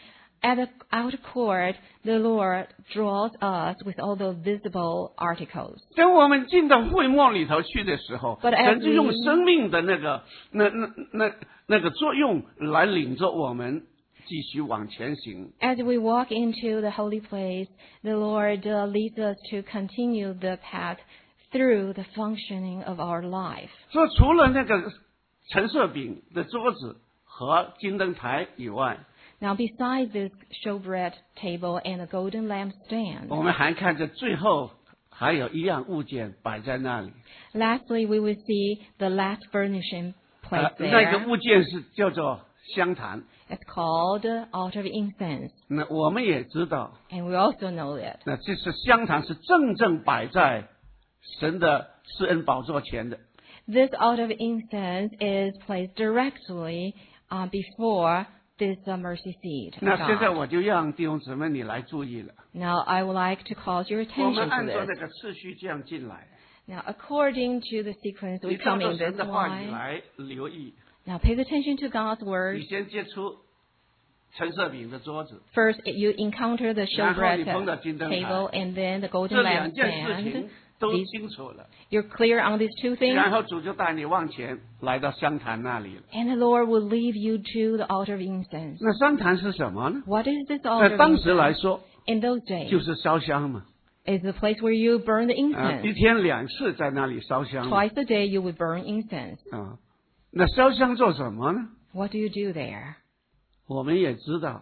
At the outer court, the Lord draws us with all the visible articles. 当我们进到会幕里头去的时候， But as 神就用 we- 生命的那个作用来领着我们继续往前行。 As we walk into the holy place, the Lord leads us to continue the path through the functioning of our life. 所以，除了那个陈设饼的桌子和金灯台以外， Now, besides this showbread table and the golden 我 lampstand, 们还看着最后还有一样物件摆在那里。 lastly, we will see the last furnishing placed 那个 there. 物件是叫做香坛。 It's called altar of incense, 那我们也知道， and we also know it. 那这是香坛是正正摆在神的施恩宝座前的。 This altar of incense is placed directly before this mercy seat. of 那现在 God. 我就让弟兄姊妹你来注意了。 Now, I would like to call your 我们 attention 按 to 照那 this. 个次序这样进来， Now, according to the sequence, 你 we 照 come 着 in 神 this 的话语 line. 来留意。 Now, pay attention to God's 你 word. 先接触陈设饼的桌子， First, you encounter the 然后 showbread 你碰到金灯台。 table and then the 这 golden 两件事 lampstand. 情都 These- 清楚了， You're clear on these two things, 然后主就带你往前来到香坛那里了。 and the Lord will lead you to the altar of incense. 那香坛是什么呢？ What is this 在 altar of 当时来 incense? 说， In those days, 就是烧香嘛。 it's the place where you burn the 一 incense. 天2次在那里烧香。 Twice a day, you would burn incense. 那烧香做什么呢？ What do you do there? 我们也知道，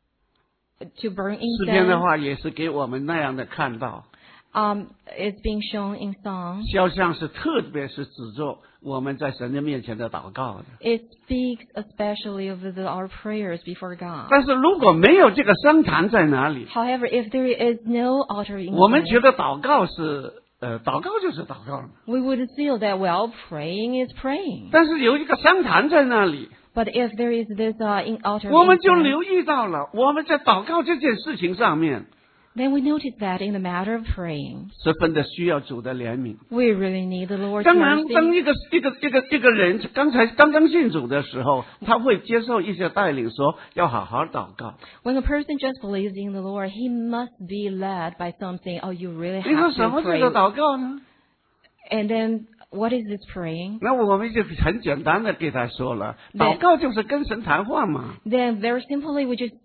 To burn 诗篇的 incense, 话也是给我们那样的看到。 it's being shown in song. 烧香是特别是指着我们在神的面前的祷告的。 It speaks especially of our prayers before God. 但是如果没有这个香坛在哪里， However, if there is no altar of 我们觉 incense, 得祷告是祷告就是祷告了。 we would feel that, well, praying is praying. 但是有一个香坛在那里， But if there is this altar 我 of 们就 incense, 留意到了，我们在祷告这件事情上面， then we notice that in the matter of praying, 十分的需要主的怜悯。 we really need the Lord's 当然，当 mercy. 一个人刚刚信主的时候，他会接受一些带领，说要好好祷告。 When a person just believes in the Lord, he must be led by something. Oh, you really 你说 have 什么 to 叫 pray. 做祷告呢？ And then, what is this praying? 那我们就很简单的给他说了， 对祷告就是跟神谈话嘛。 Then very simply, we just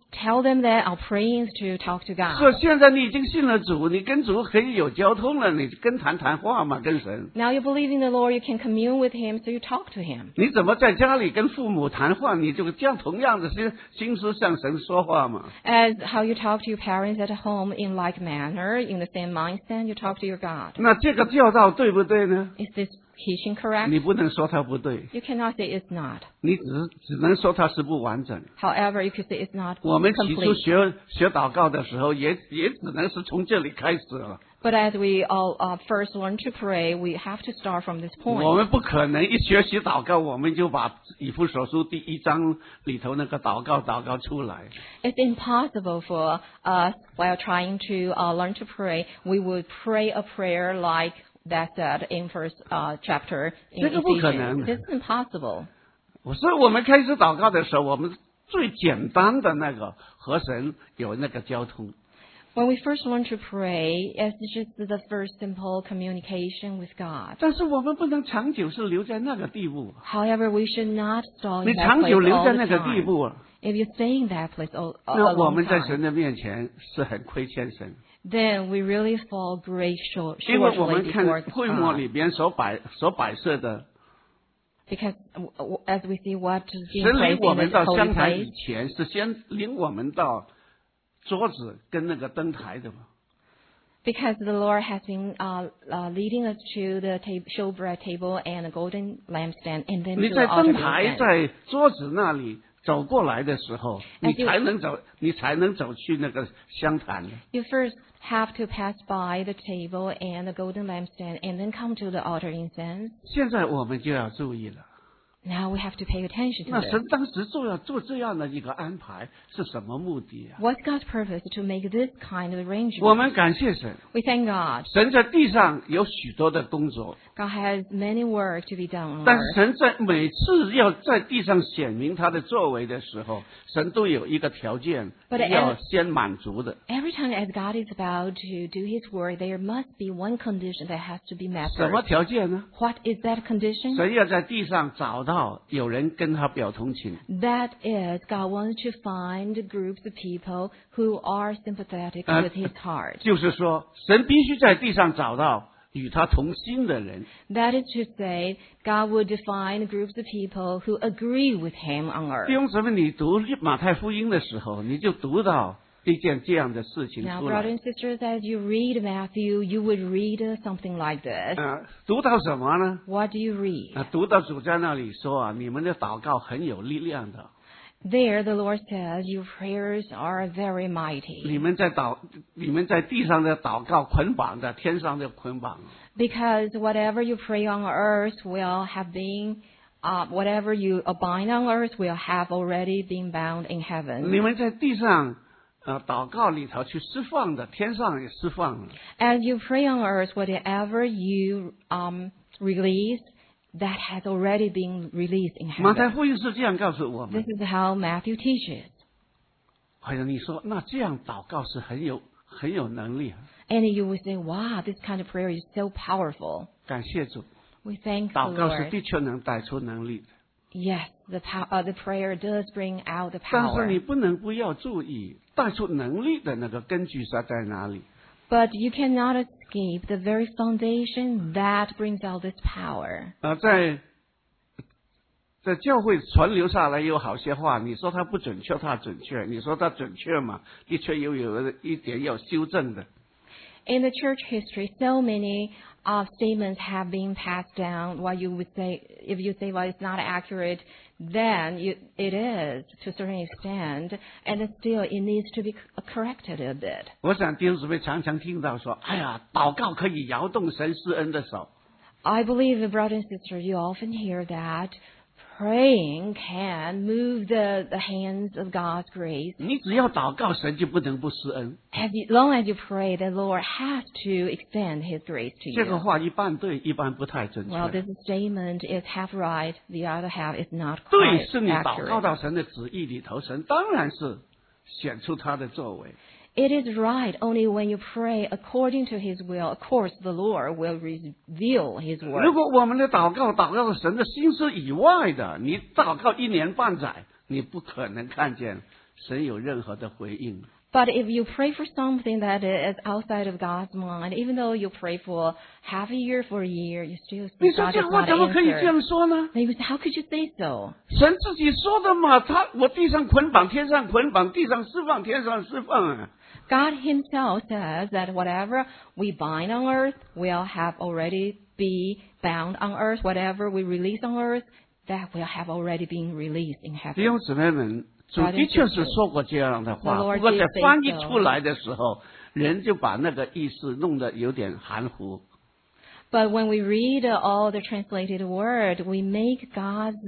tell them that our praying is to talk to 说 God. 现在你已经信了主，你跟主可以有交通了，你跟谈话嘛，跟神。 Now you believe in the Lord, you can commune with Him, so you talk to Him. 你怎么在家里跟父母谈话，你就这样同样的心思向神说话嘛？ As how you talk to your parents at home in like manner, in the same mindset, you talk to your God. 那这个教导对不对呢？ Is this teaching correct? 你不能说它不对， You cannot say it's not. 你只能说它是不完整。 However, you could say it's not 我们起初 complete. 学祷告的时候，也只能是从这里开始了。 But as we all first learn to pray, we have to start from this 我 point. 们不可能一学习祷告，我们就把以弗所书第1章里头那个祷告出来。 It's impossible for us, while trying to learn to pray, we would pray a prayer like that said in first chapter in 这个不可能。 Ephesians. This is impossible. 所以我们开始祷告的时候，我们最简单的那个和神有那个交通。 When we first learn to pray, it's just the first simple communication with God. 但是我们不能长久是留在那个地步。 However, we should not stall 你 in that 长 place 久留 all 在 the 那个地 time. 步啊， If you stay in that place a 那我 long 们在 time, 神的面前是很亏欠神。 then we really fall great 因为我 shortly 们看 before 会幕 God. 里边所摆设的， Because as we see what is being 神领 placed 我 in 们 this 到 holy 香坛 place, 以前，是先领我们到桌子跟那个灯台的嘛。 because the Lord has been leading us to the showbread table and the golden lampstand, and then 你 to 在 the altar 灯台 incense. 在桌子那里走过来的时候，你 you- 才能走去那个香坛。 You first have to pass by the table and the golden lampstand, and then come to the altar incense. 现在我们就要注意了。 Now we have to pay attention to 那 this. 神当时做这样的一个安排是什么目的啊？ What's God's purpose to make this kind of 我 arrangement? 们感谢神， We thank God. 神在地上有许多的工作， God has many work to be done on 但是 earth. 神在每次要在地上显明他的作为的时候，神都有一个条件 But 要先满足的。 Every time as God is about to do His work, there must be one condition that has to be met 什么 first. 条件呢？ What is that condition? 神要在地上找到有人跟他表同情， That is, God wants to find groups of people who are sympathetic with His heart. 就是说，神必须在地上找到与他同心的人。 That is to say, God would define groups of people wwho agree with Him on 弟 earth. 兄姊妹，你读马太福音的时候，你就读到一件这样的事情 Now, 出 brothers 来。 and sisters, as you read Matthew, you would read something like this. 读到什么呢？ What do you read? 读到主在那里说啊，你们的祷告很有力量的。 There, the Lord says, your prayers are very mighty. 你们在地上的祷告捆绑的，天上的捆绑。 Because whatever you pray on earth will have been, whatever you bind on earth will have already been bound in 你 heaven. 们在地上祷告里头去释放的，天上也释放了。 As you pray on earth, whatever you release, that has already been released in 马太 heaven. 福音是这样告诉我们 This。is how Matthew teaches. 哎呀，你说那这样祷告是很有能力啊！ And you will say, wow, this kind of prayer is so powerful. 感谢主， We thank the 祷告是 Lord. 的确能带出能力的。 Yes, the prayer does bring out the 但是 power. 你不能不要注意，带出能力的那个根据是在哪里？ But you cannot escape the very foundation that brings out this power. 在教会传流下来有好些话，你说它不准确，它准确；你说它准确嘛，的确有一点要修正的。 In the church history, so many statements have been passed down. What you would say, if you say, well, it's not accurate, then it is to a certain extent, and still it needs to be corrected a bit. 我想弟兄姊妹常常听到说：“哎呀，祷告可以摇动神施恩的手。” I believe, brother and sister, you often hear that praying can move the hands of God's grace. 你只要祷告，神就不能不施恩。 As long as you pray, the Lord has to extend His grace to 这个 you. 话一半对，一半不太准确。 Well, this statement is half right, the other half is not 对， quite 是你祷告 accurate. 到神的旨意里头，神当然是显出他的作为。 It is right only when you pray according to His will. Of course, the Lord will reveal His 如 word. 果我们的祷告到神的心思以外的，你祷告1年半载，你不可能看见神有任何的回应。 But if you pray for something that is outside of God's mind, even though you pray for half a year, for a year, you still 你 see 说 God 这 is 话 not 怎么可以这 answered. 样说呢？ Then you say, how could you say so? 神自己说的嘛，我地上捆绑，天上捆绑；地上释放，天上释放啊。 God himself says that whatever we bind on earth will have already be bound on earth. Whatever we release on earth, that will have already been released in 弟 heaven. 兄姊妹们，主的确是说过这样的话， The Lord 不过在 did say 翻译 so. 出来的时候，人就把那个意思弄得有点含糊。 But when we read all the translated word, we make God's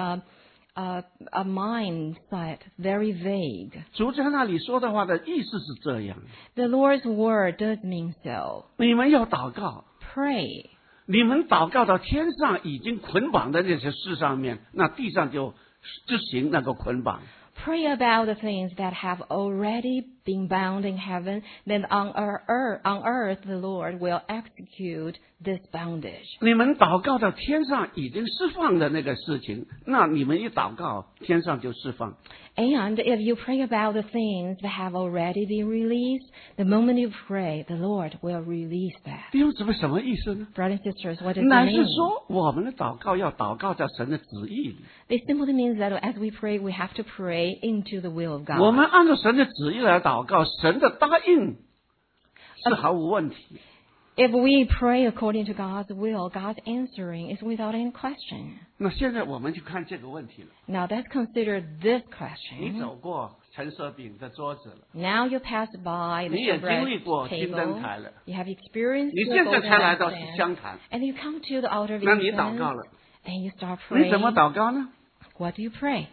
a mindset very vague. 主在那里说的话的意思是这样： The Lord's word does mean so. 你们要祷告， Pray. 你们祷告到天上已经捆绑的那些事上面，那地上就执行那个捆绑。 Pray about the things that have already been bound in heaven, then on earth the Lord will execute this bondage. 你们祷告到天上已经释放的那个事情，那你们一祷告，天上就释放。 And if you pray about the things that have already been released, the moment you pray, the Lord will release that. 弟兄姊妹，什么意思呢？ Brothers and sisters, what does it 乃是 mean? 说，我们的祷告要祷告在神的旨意里。 It simply means that as we pray, we have to pray into the will of 我 God. 们按照神的旨意来祷告，神的答应是毫无问题。 If we pray according to God's will, God's answering is without any question. 那现在我们就看这个问题了。 Now let's consider this 你 question. 走过陈设饼的桌子了， Now you pass by the 你也 showbread 经历过金灯 table. 台了， You have experienced 你 the 现在 golden 才来到 lampstand. 香坛， And you come to the altar of 那你祷告 incense. 了， Then you start 你怎么 praying. 祷告呢？ What do you pray?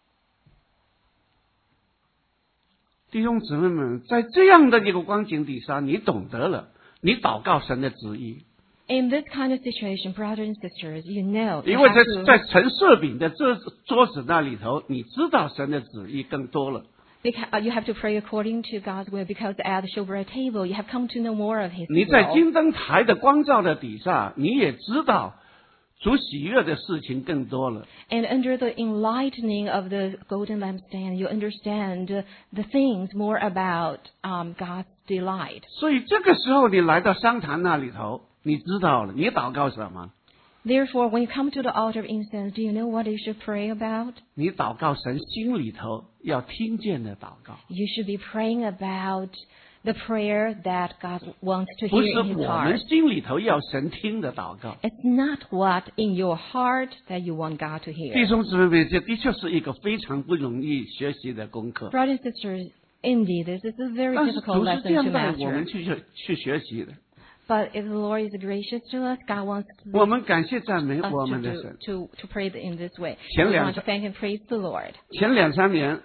弟兄姊妹们，在这样的一个光景底下，你懂得了，你祷告神的旨意， In this kind of situation, brothers and sisters, you know 因 you 为 have 在 to, 陈设饼的这桌子那里头，你知道神的旨意更多了。 you have to pray according to God's will, because at the showbread table, you have come to know more of His 你在 will. 金灯台的光照的底下，你也知道主喜悦的事情更多了。 And under the enlightening of the golden lampstand, you understand the things more about God's delight. 所以这个时候你来到香坛那里头，你知道了，你祷告什么？ Therefore, when you come to the altar of incense, do you know what you should pray about? 你祷告神心里头要听见的祷告， You should be praying about the prayer that God wants to 不 hear 是 in His 我们 heart. 心里头要神听的祷告。 It's not what in your heart that you want God to 弟 hear. 兄姊妹们，这的确是一个非常不容易学习的功课。 Brothers and sisters, indeed, this is a very 但是 difficult 主是 lesson 这样 to 带我们 master. 去学习的。 But if the Lord is gracious to us, God wants 我们感谢赞美 us 我 to 们的 do, 神。 to pray in this way. 前 We 两 want to thank and praise the Lord. 前2-3年，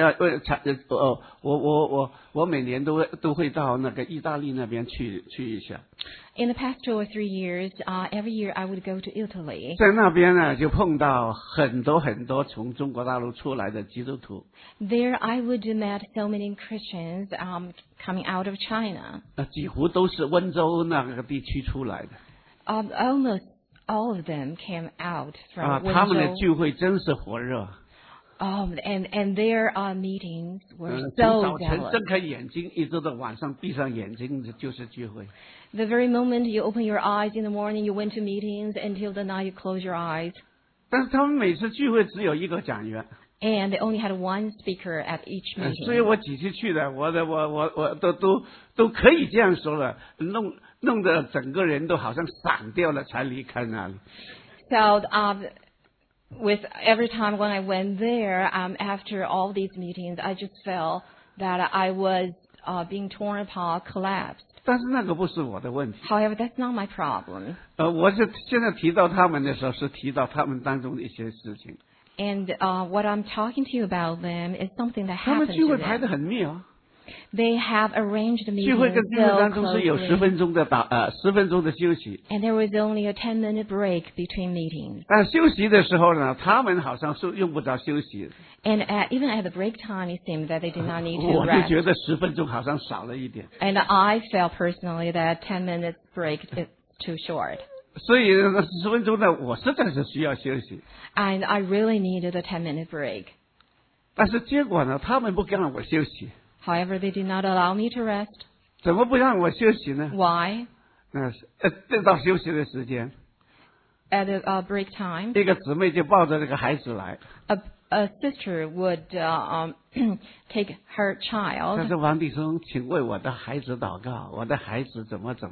我每年都会到那个意大利那边去一下， In the past 2 or 3 years, every year I would go to Italy. 在那边呢就碰到很多从中国大陆出来的基督徒， There I would meet so many Christians coming out of China. 几乎都是温州那个地区出来的 Almost all of them came out 啊， from 他们的 Wenzhou. 聚会真是火热， And their meetings were 从 so 早晨 zealous. 睁开眼睛一直到晚上闭上眼睛就是聚会。 The very moment you open your eyes in the morning, you went to meetings until the night you close your eyes. 但是他们每次聚会只有一个讲员， And they only had one speaker at each 所以 meeting. 我几次去的，我都可以这样说了，弄得整个人都好像散掉了才离开那里。 So with every time when I went there, after all these meetings, I just felt that I was being torn apart, collapsed. 但是那个不是我的问题， However, that's not my problem. 我是现在提到他们的时候，是提到他们当中的一些事情。 And what I'm talking to you about them is something that 他们 happened 聚 to 会排 them. 得很密哦， They have arranged the 聚会 meetings 跟聚会 so 当中是有10 closely. 分钟的10分钟的休息， And there was only a 10-minute break between meetings. 但休息的时候呢，他们好像是用不着休息， And even at the break time, it seemed that they did not need to 我就 rest. 觉得10分钟好像少了一点。 And I felt personally that 10 minutes break is too short. 所以10分钟呢，我实在是需要休息。 And I really needed a 10-minute break. 但是结果呢，他们不让我休息。 However, they did not allow me to rest. 怎么不让我休息呢？ Why? 正到休息的时间， At the break time, 一个姊妹就抱着这个孩子来， a sister would take her 她 child, 说：“王弟兄，请为我的孩子祷告，我的孩子怎么。”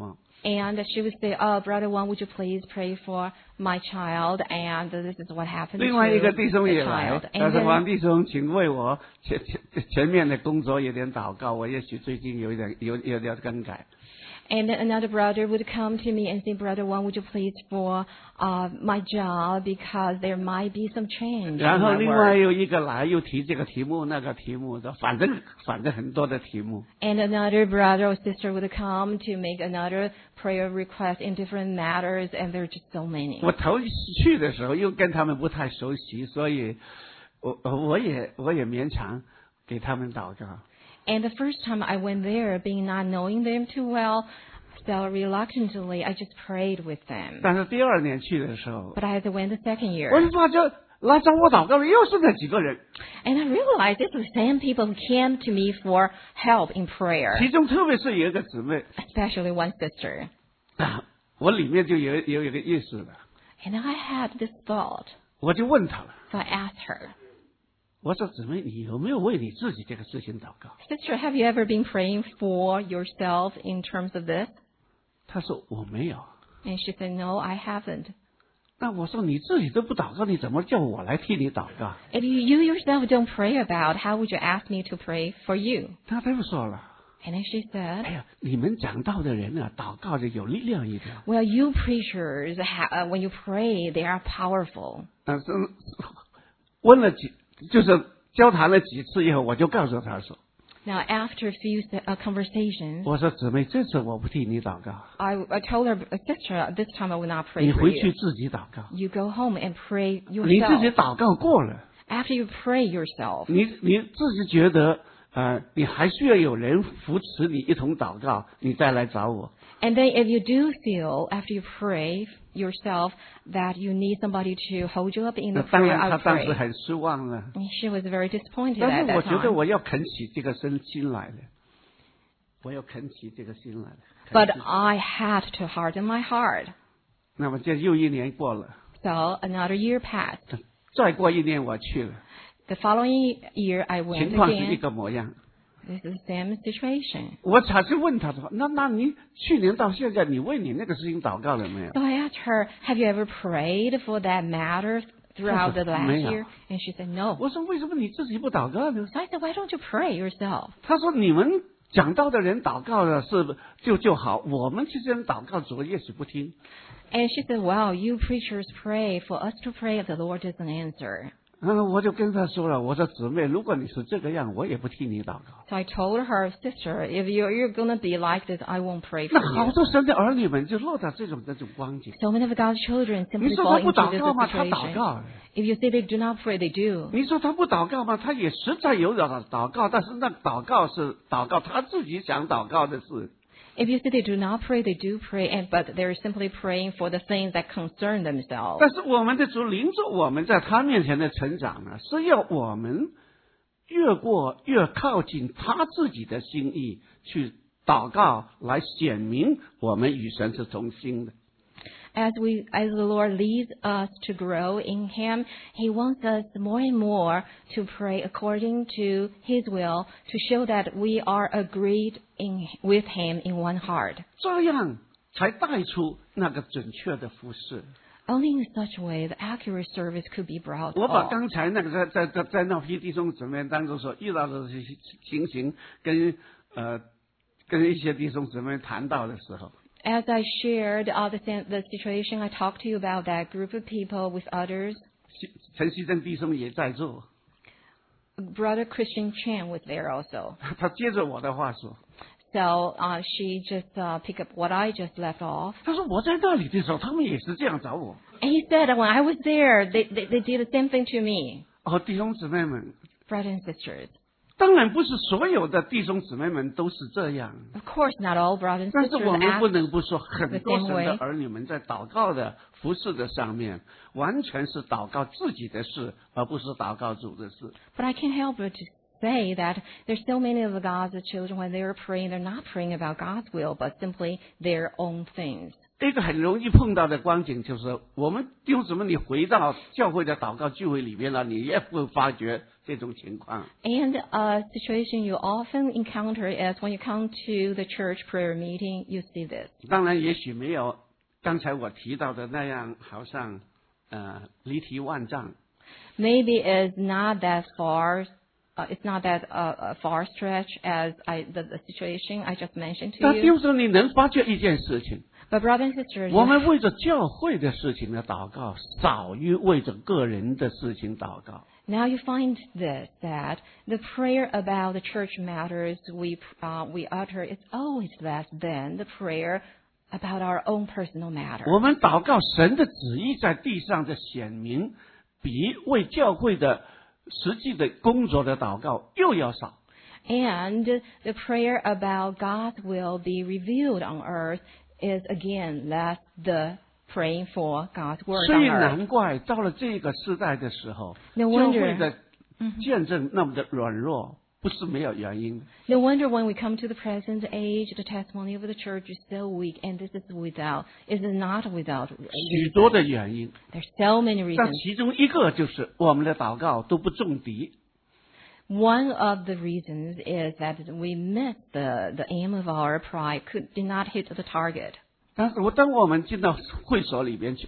and she would say, Brother Wang, would you please pray for my child? And this is what happened to 另外一个弟兄 the 也来， child. 他 And 说：“ then, 王弟兄，请为我前面的工作有点祷告，我也许最近有点更改。” and then another brother would come to me and say, Brother Wang, would you please for my job, because there might be some change in 然后 my 另外 work. 又一个来，又提这个题目那个题目的，反正很多的题目。 And another brother or sister would come to make another prayer request in different matters, and there are just so many. 我头一次去的时候又跟他们不太熟悉，所以我也勉强给他们祷告。 And the first time I went there, being not knowing them too well, so reluctantly, I just prayed with them. 但是第二年去的时候， But as I went the second 我 year, 就发觉来找我祷告的又是那几个人， and I realized it's the same people who came to me for help in prayer, 其中特别是有一个姊妹， especially one sister. 我里面就有一个意识了， And I had this thought, 我就问她了， so I asked her, 我说姊妹，你有没有为你自己这个事情祷告？ Sister, have you ever been praying for yourself in terms of this? 她说我没有。 And she said, No, I haven't. 那我说你自己都不祷告，你怎么叫我来替你祷告？ If you yourself don't pray about, how would you ask me to pray for you? 她这么说了， And then she 哎 said, 呀，你们讲道的人啊，祷告就有力量一点。 Well, you preachers, when you pray, they are powerful. 但是问了就是交谈了几次以后，我就告诉她说， Now, after a few conversations, 我说姊妹，这次我不替你祷告， I told her, Sister, this time I will not pray 你 for 回去 you. 自己祷告。 You go home and pray 你自己 yourself. 祷告过了， After you pray yourself, 你自己觉得你还需要有人扶持你一同祷告，你再来找我。 and then if you do feel, after you pray yourself, that you need somebody to hold you up in 那 the 当 prayer, 然，她 I'll 当时 pray. 很失望了。 And she was very disappointed 但 at 是我 that 觉得 time. 我要啃起这个心来了，我要啃起这个心来了。 But I had to harden my heart. 那么这又一年过了， So another year passed. 再过一年我去了， The following year, I 情 went 况是一 again. 个模样。 This is the same situation. 我才是问他说：“那你去年到现在，你为你那个事情祷告了没有 So I asked her, have you ever prayed for that matter throughout the last 没有。 year? And she said, no. 我说：“为什么你自己不祷告呢 So I said, why don't you pray yourself? ？” 他说：“你们讲道的人祷告了是就好，我们这些人祷告主也许不听。” And she said, well, you preachers pray. For us to pray, the Lord doesn't answer. 我就跟他说了，我说姊妹，如果你是这个样，我也不替你祷告。 So I told her, sister, if you're going to be like this, I won't pray 那 for 好 you. 多神的儿女们就落到这种光景。 So many of God's children 你 simply 说 fall 他不 into 祷 this 告吗？他祷 situation. 告。 If you say they do not pray, they do. 你说他不祷告吗？他也实在有祷告，但是那祷告是祷告他自己想祷告的事。 If you say they do not pray, they do pray, but they're simply praying for the things that concern themselves. 但是我们的主领着我们在他面前的成长呢，是要我们越靠近他自己的心意去祷告，来显明我们与神是同心的。 As the Lord leads us to grow in Him, He wants us more and more to pray according to His will, to show that we are agreed with Him in one heart. 这样才带出那个准确的服侍。 Only in such a way, the accurate service could be brought 我把 forth. 刚才那个在那批弟兄姊妹当中所遇到的这些情形，跟一些弟兄姊妹谈到的时候， As I shared the situation, I talked to you about that group of people with others. 陈锡珍弟兄也在座， Brother Christian Chan was there also. 他接着我的话说， So she just picked up what I just left off. 他说我在那里的时候，他们也是这样找我。 And he said, when I was there, they did the same thing to me, 弟兄姊妹们， brothers and sisters. 当然不是所有的弟兄姊妹们都是这样， Of course, not all brothers and 但是我 sisters 们不 act 能不说，很 the 多 same 神的 way. 儿女们在祷告的服事的上面，完全是祷告自己的事，而不是祷告主的事。 But I can't help but to say that there's so many of God's children when they're praying, they're not praying about God's will, but simply their own things. 一个很容易碰到的光景就是，我们弟兄姊妹，你回到教会的祷告聚会里面了，你也会发觉这种情况。 And a situation you often encounter is when you come to the church prayer meeting, you see this. 当然，也许没有刚才我提到的那样，好像离题万丈。 Maybe it's not that far. It's not that far stretch as the situation I just mentioned to 但弟 you. 兄姊妹，你能发觉一件事情， But brothers and sisters, 我们为着教会的事情的祷告，少于为着个人的事情祷告。 now you find this, that the prayer about the church matters we utter is always less than the prayer about our own personal matter. 我们祷告神的旨意在地上的显明，比为教会的实际的工作的祷告又要少。 And the prayer about God's will be revealed on earth is again less the praying for God's word 所 on 以 earth. 难怪到了这个时代的时候， No 教 wonder. 会的见证那么的软弱，不是没有原因的。 No wonder when we come to the present age, the testimony of the church is so weak, and this is not without 许多的原因， There's so many 但 reasons. 其中一个就是我们的祷告都不中敌。 One of the reasons is that we missed the aim of our pride, did not hit the target. 但是当我们进到会所里边去，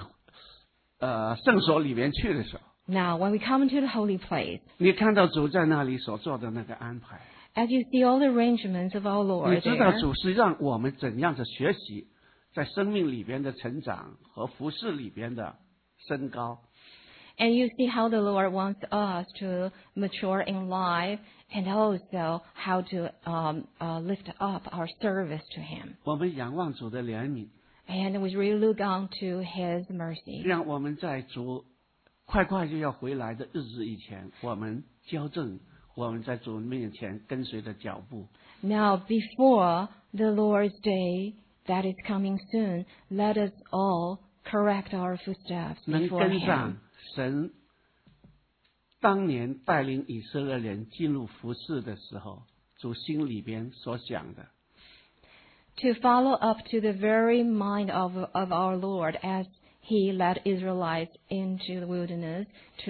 圣所里边去的时候， Now, when we come into the holy place, 你看到主在那里所做的那个安排， as you see all the arrangements of our 你 Lord 知道 there, 主是让我们怎样的学习，在生命里边的成长和服饰里边的升高。 and you see how the Lord wants us to mature in life, and also how to lift up our service to Him. 我们仰望主的怜悯， And we really look onto His mercy. 让我们在主快就要回来的日子以前，我们矫正我们在主面前跟随的脚步。 Now, before the Lord's day that is coming soon, let us all correct our footsteps 能 before 跟上 Him. 神当年带领以色列人进入服事的时候，主心里边所想的。 To follow up to the very mind of our Lord as He led Israelites into the wilderness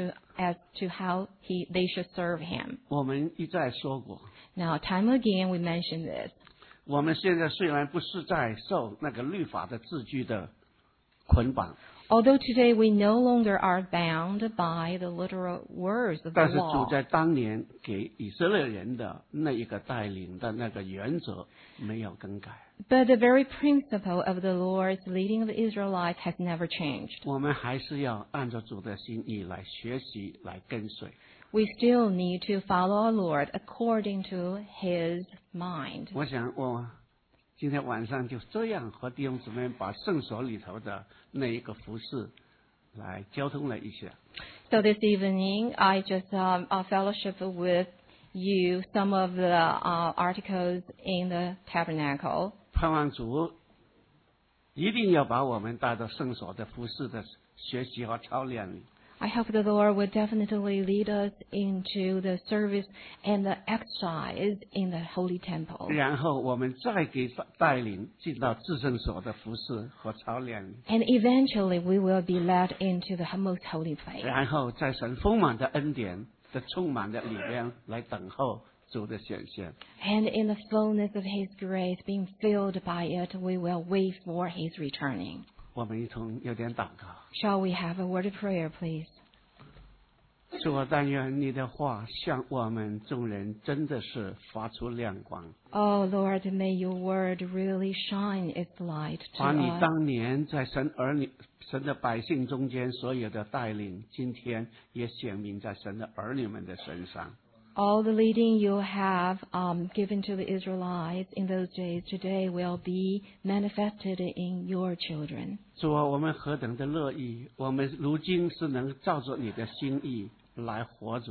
as to how they should serve Him. 我们一再说过， Now, time again, we mention this. 我们现在虽然不是在受那个律法的字句的捆绑， Although today we no longer are bound by the literal words of the 但是主 law, 在当年给以色列人的那一个带领的那个原则没有更改。 but the very principle of the Lord's leading of the Israelites has never changed. 我们还是要按照主的心意来学习，来跟随。 We still need to follow our Lord according to His mind. 我想我今天晚上就这样和弟兄姊妹把圣所里头的那一个服饰来交通了一下。 So this evening, I just fellowship with you some of the articles in the tabernacle. 盼望主一定要把我们带到圣所的服饰的学习和操练里。 I hope the Lord will definitely lead us into the service and the exercise in the holy temple. 然后我们再给带领进到至圣所的服饰和操练里， And eventually we will be led into the most holy place. 然后在神丰满的恩典的充满的里边来等候主的显现。 And in the fullness of His grace, being filled by it, we will wait for His returning. 我们一同有点祷告。 Shall we have a word of prayer, please? 主啊，但愿你的话向我们众人真的是发出亮光， Oh Lord, may your word really shine its light to 把你 us. 当年在神的百姓中间所有的带领，今天也显明在神的儿女们的身上。 All the leading you have given to the Israelites in those days today will be manifested in your children. 主啊，我们何等的乐意，我们如今是能照着你的心意来活着。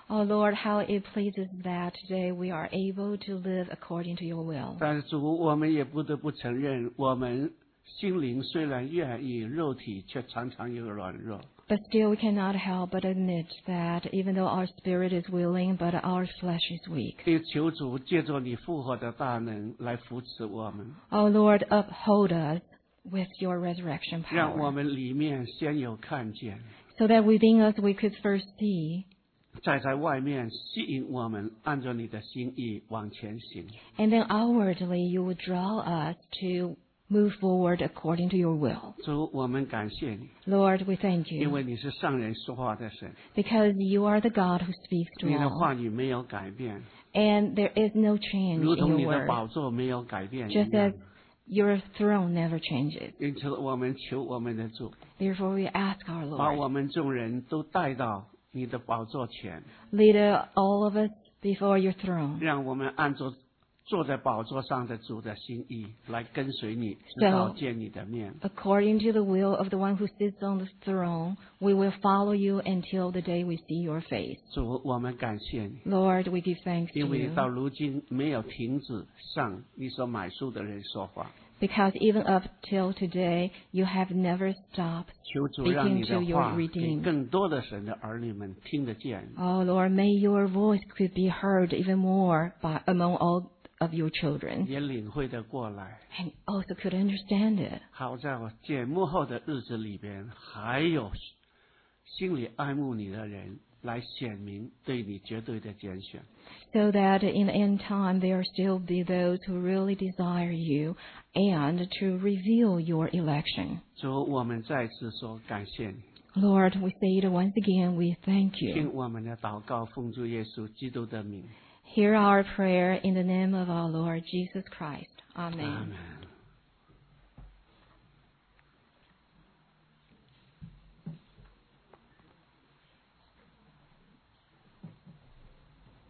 Oh Lord, how it pleases that today we are able to live according to your will. 但是主，我们也不得不承认，我们心灵虽然愿意，肉体却常常有软弱。 But still we cannot help but admit that even though our spirit is willing, but our flesh is weak. 也求主借着你复活的大能来扶持我们， Oh Lord, uphold us with your resurrection 让我 power, 们里面先有看见， so that within us we could first see, 再在外面吸引我们，按照你的心意往前行。 and then outwardly you would draw us to move forward according to your will. 主，我们感谢你， Lord, we thank 因 you, 为你是上人说话的神， because you are the God who speaks 你 to 的 all, 话语没有改变， and there is no change 如 in 同 your 你的 word, 宝座没有改变一 just 样 as。your throne never changes. 因此，我们求我们的主， Therefore we ask our 把 Lord, 我们众人都带到你的宝座前， lead all of us before your throne, 让我们按照坐在宝座上的主的心意来跟随你，直到见你的面。 according to the will of the one who sits on the throne. We will follow you until the day we see your face. 主，我们感谢你， Lord, we give thanks to 因为 you, 你到如今没有停止向你所买赎的人说话。 because even up till today, you have never stopped 求主让你 speaking 的 to your 话给 redeemed. 更多的神的儿女们听得见， Oh Lord, may your voice could be heard even more among all of your children, 也领会得过来。 and also could understand it. 好在我节幕后的日子里边，还有心里爱慕你的人来显明对你绝对的拣选。 So that in the end time there still be those who really desire you and to reveal your election. 主，我们再次说感谢你， Lord, we say it once again, we thank you. 听我们的祷告，奉主耶稣基督的名， Hear our prayer in the name of our Lord Jesus Christ. Amen. 阿门。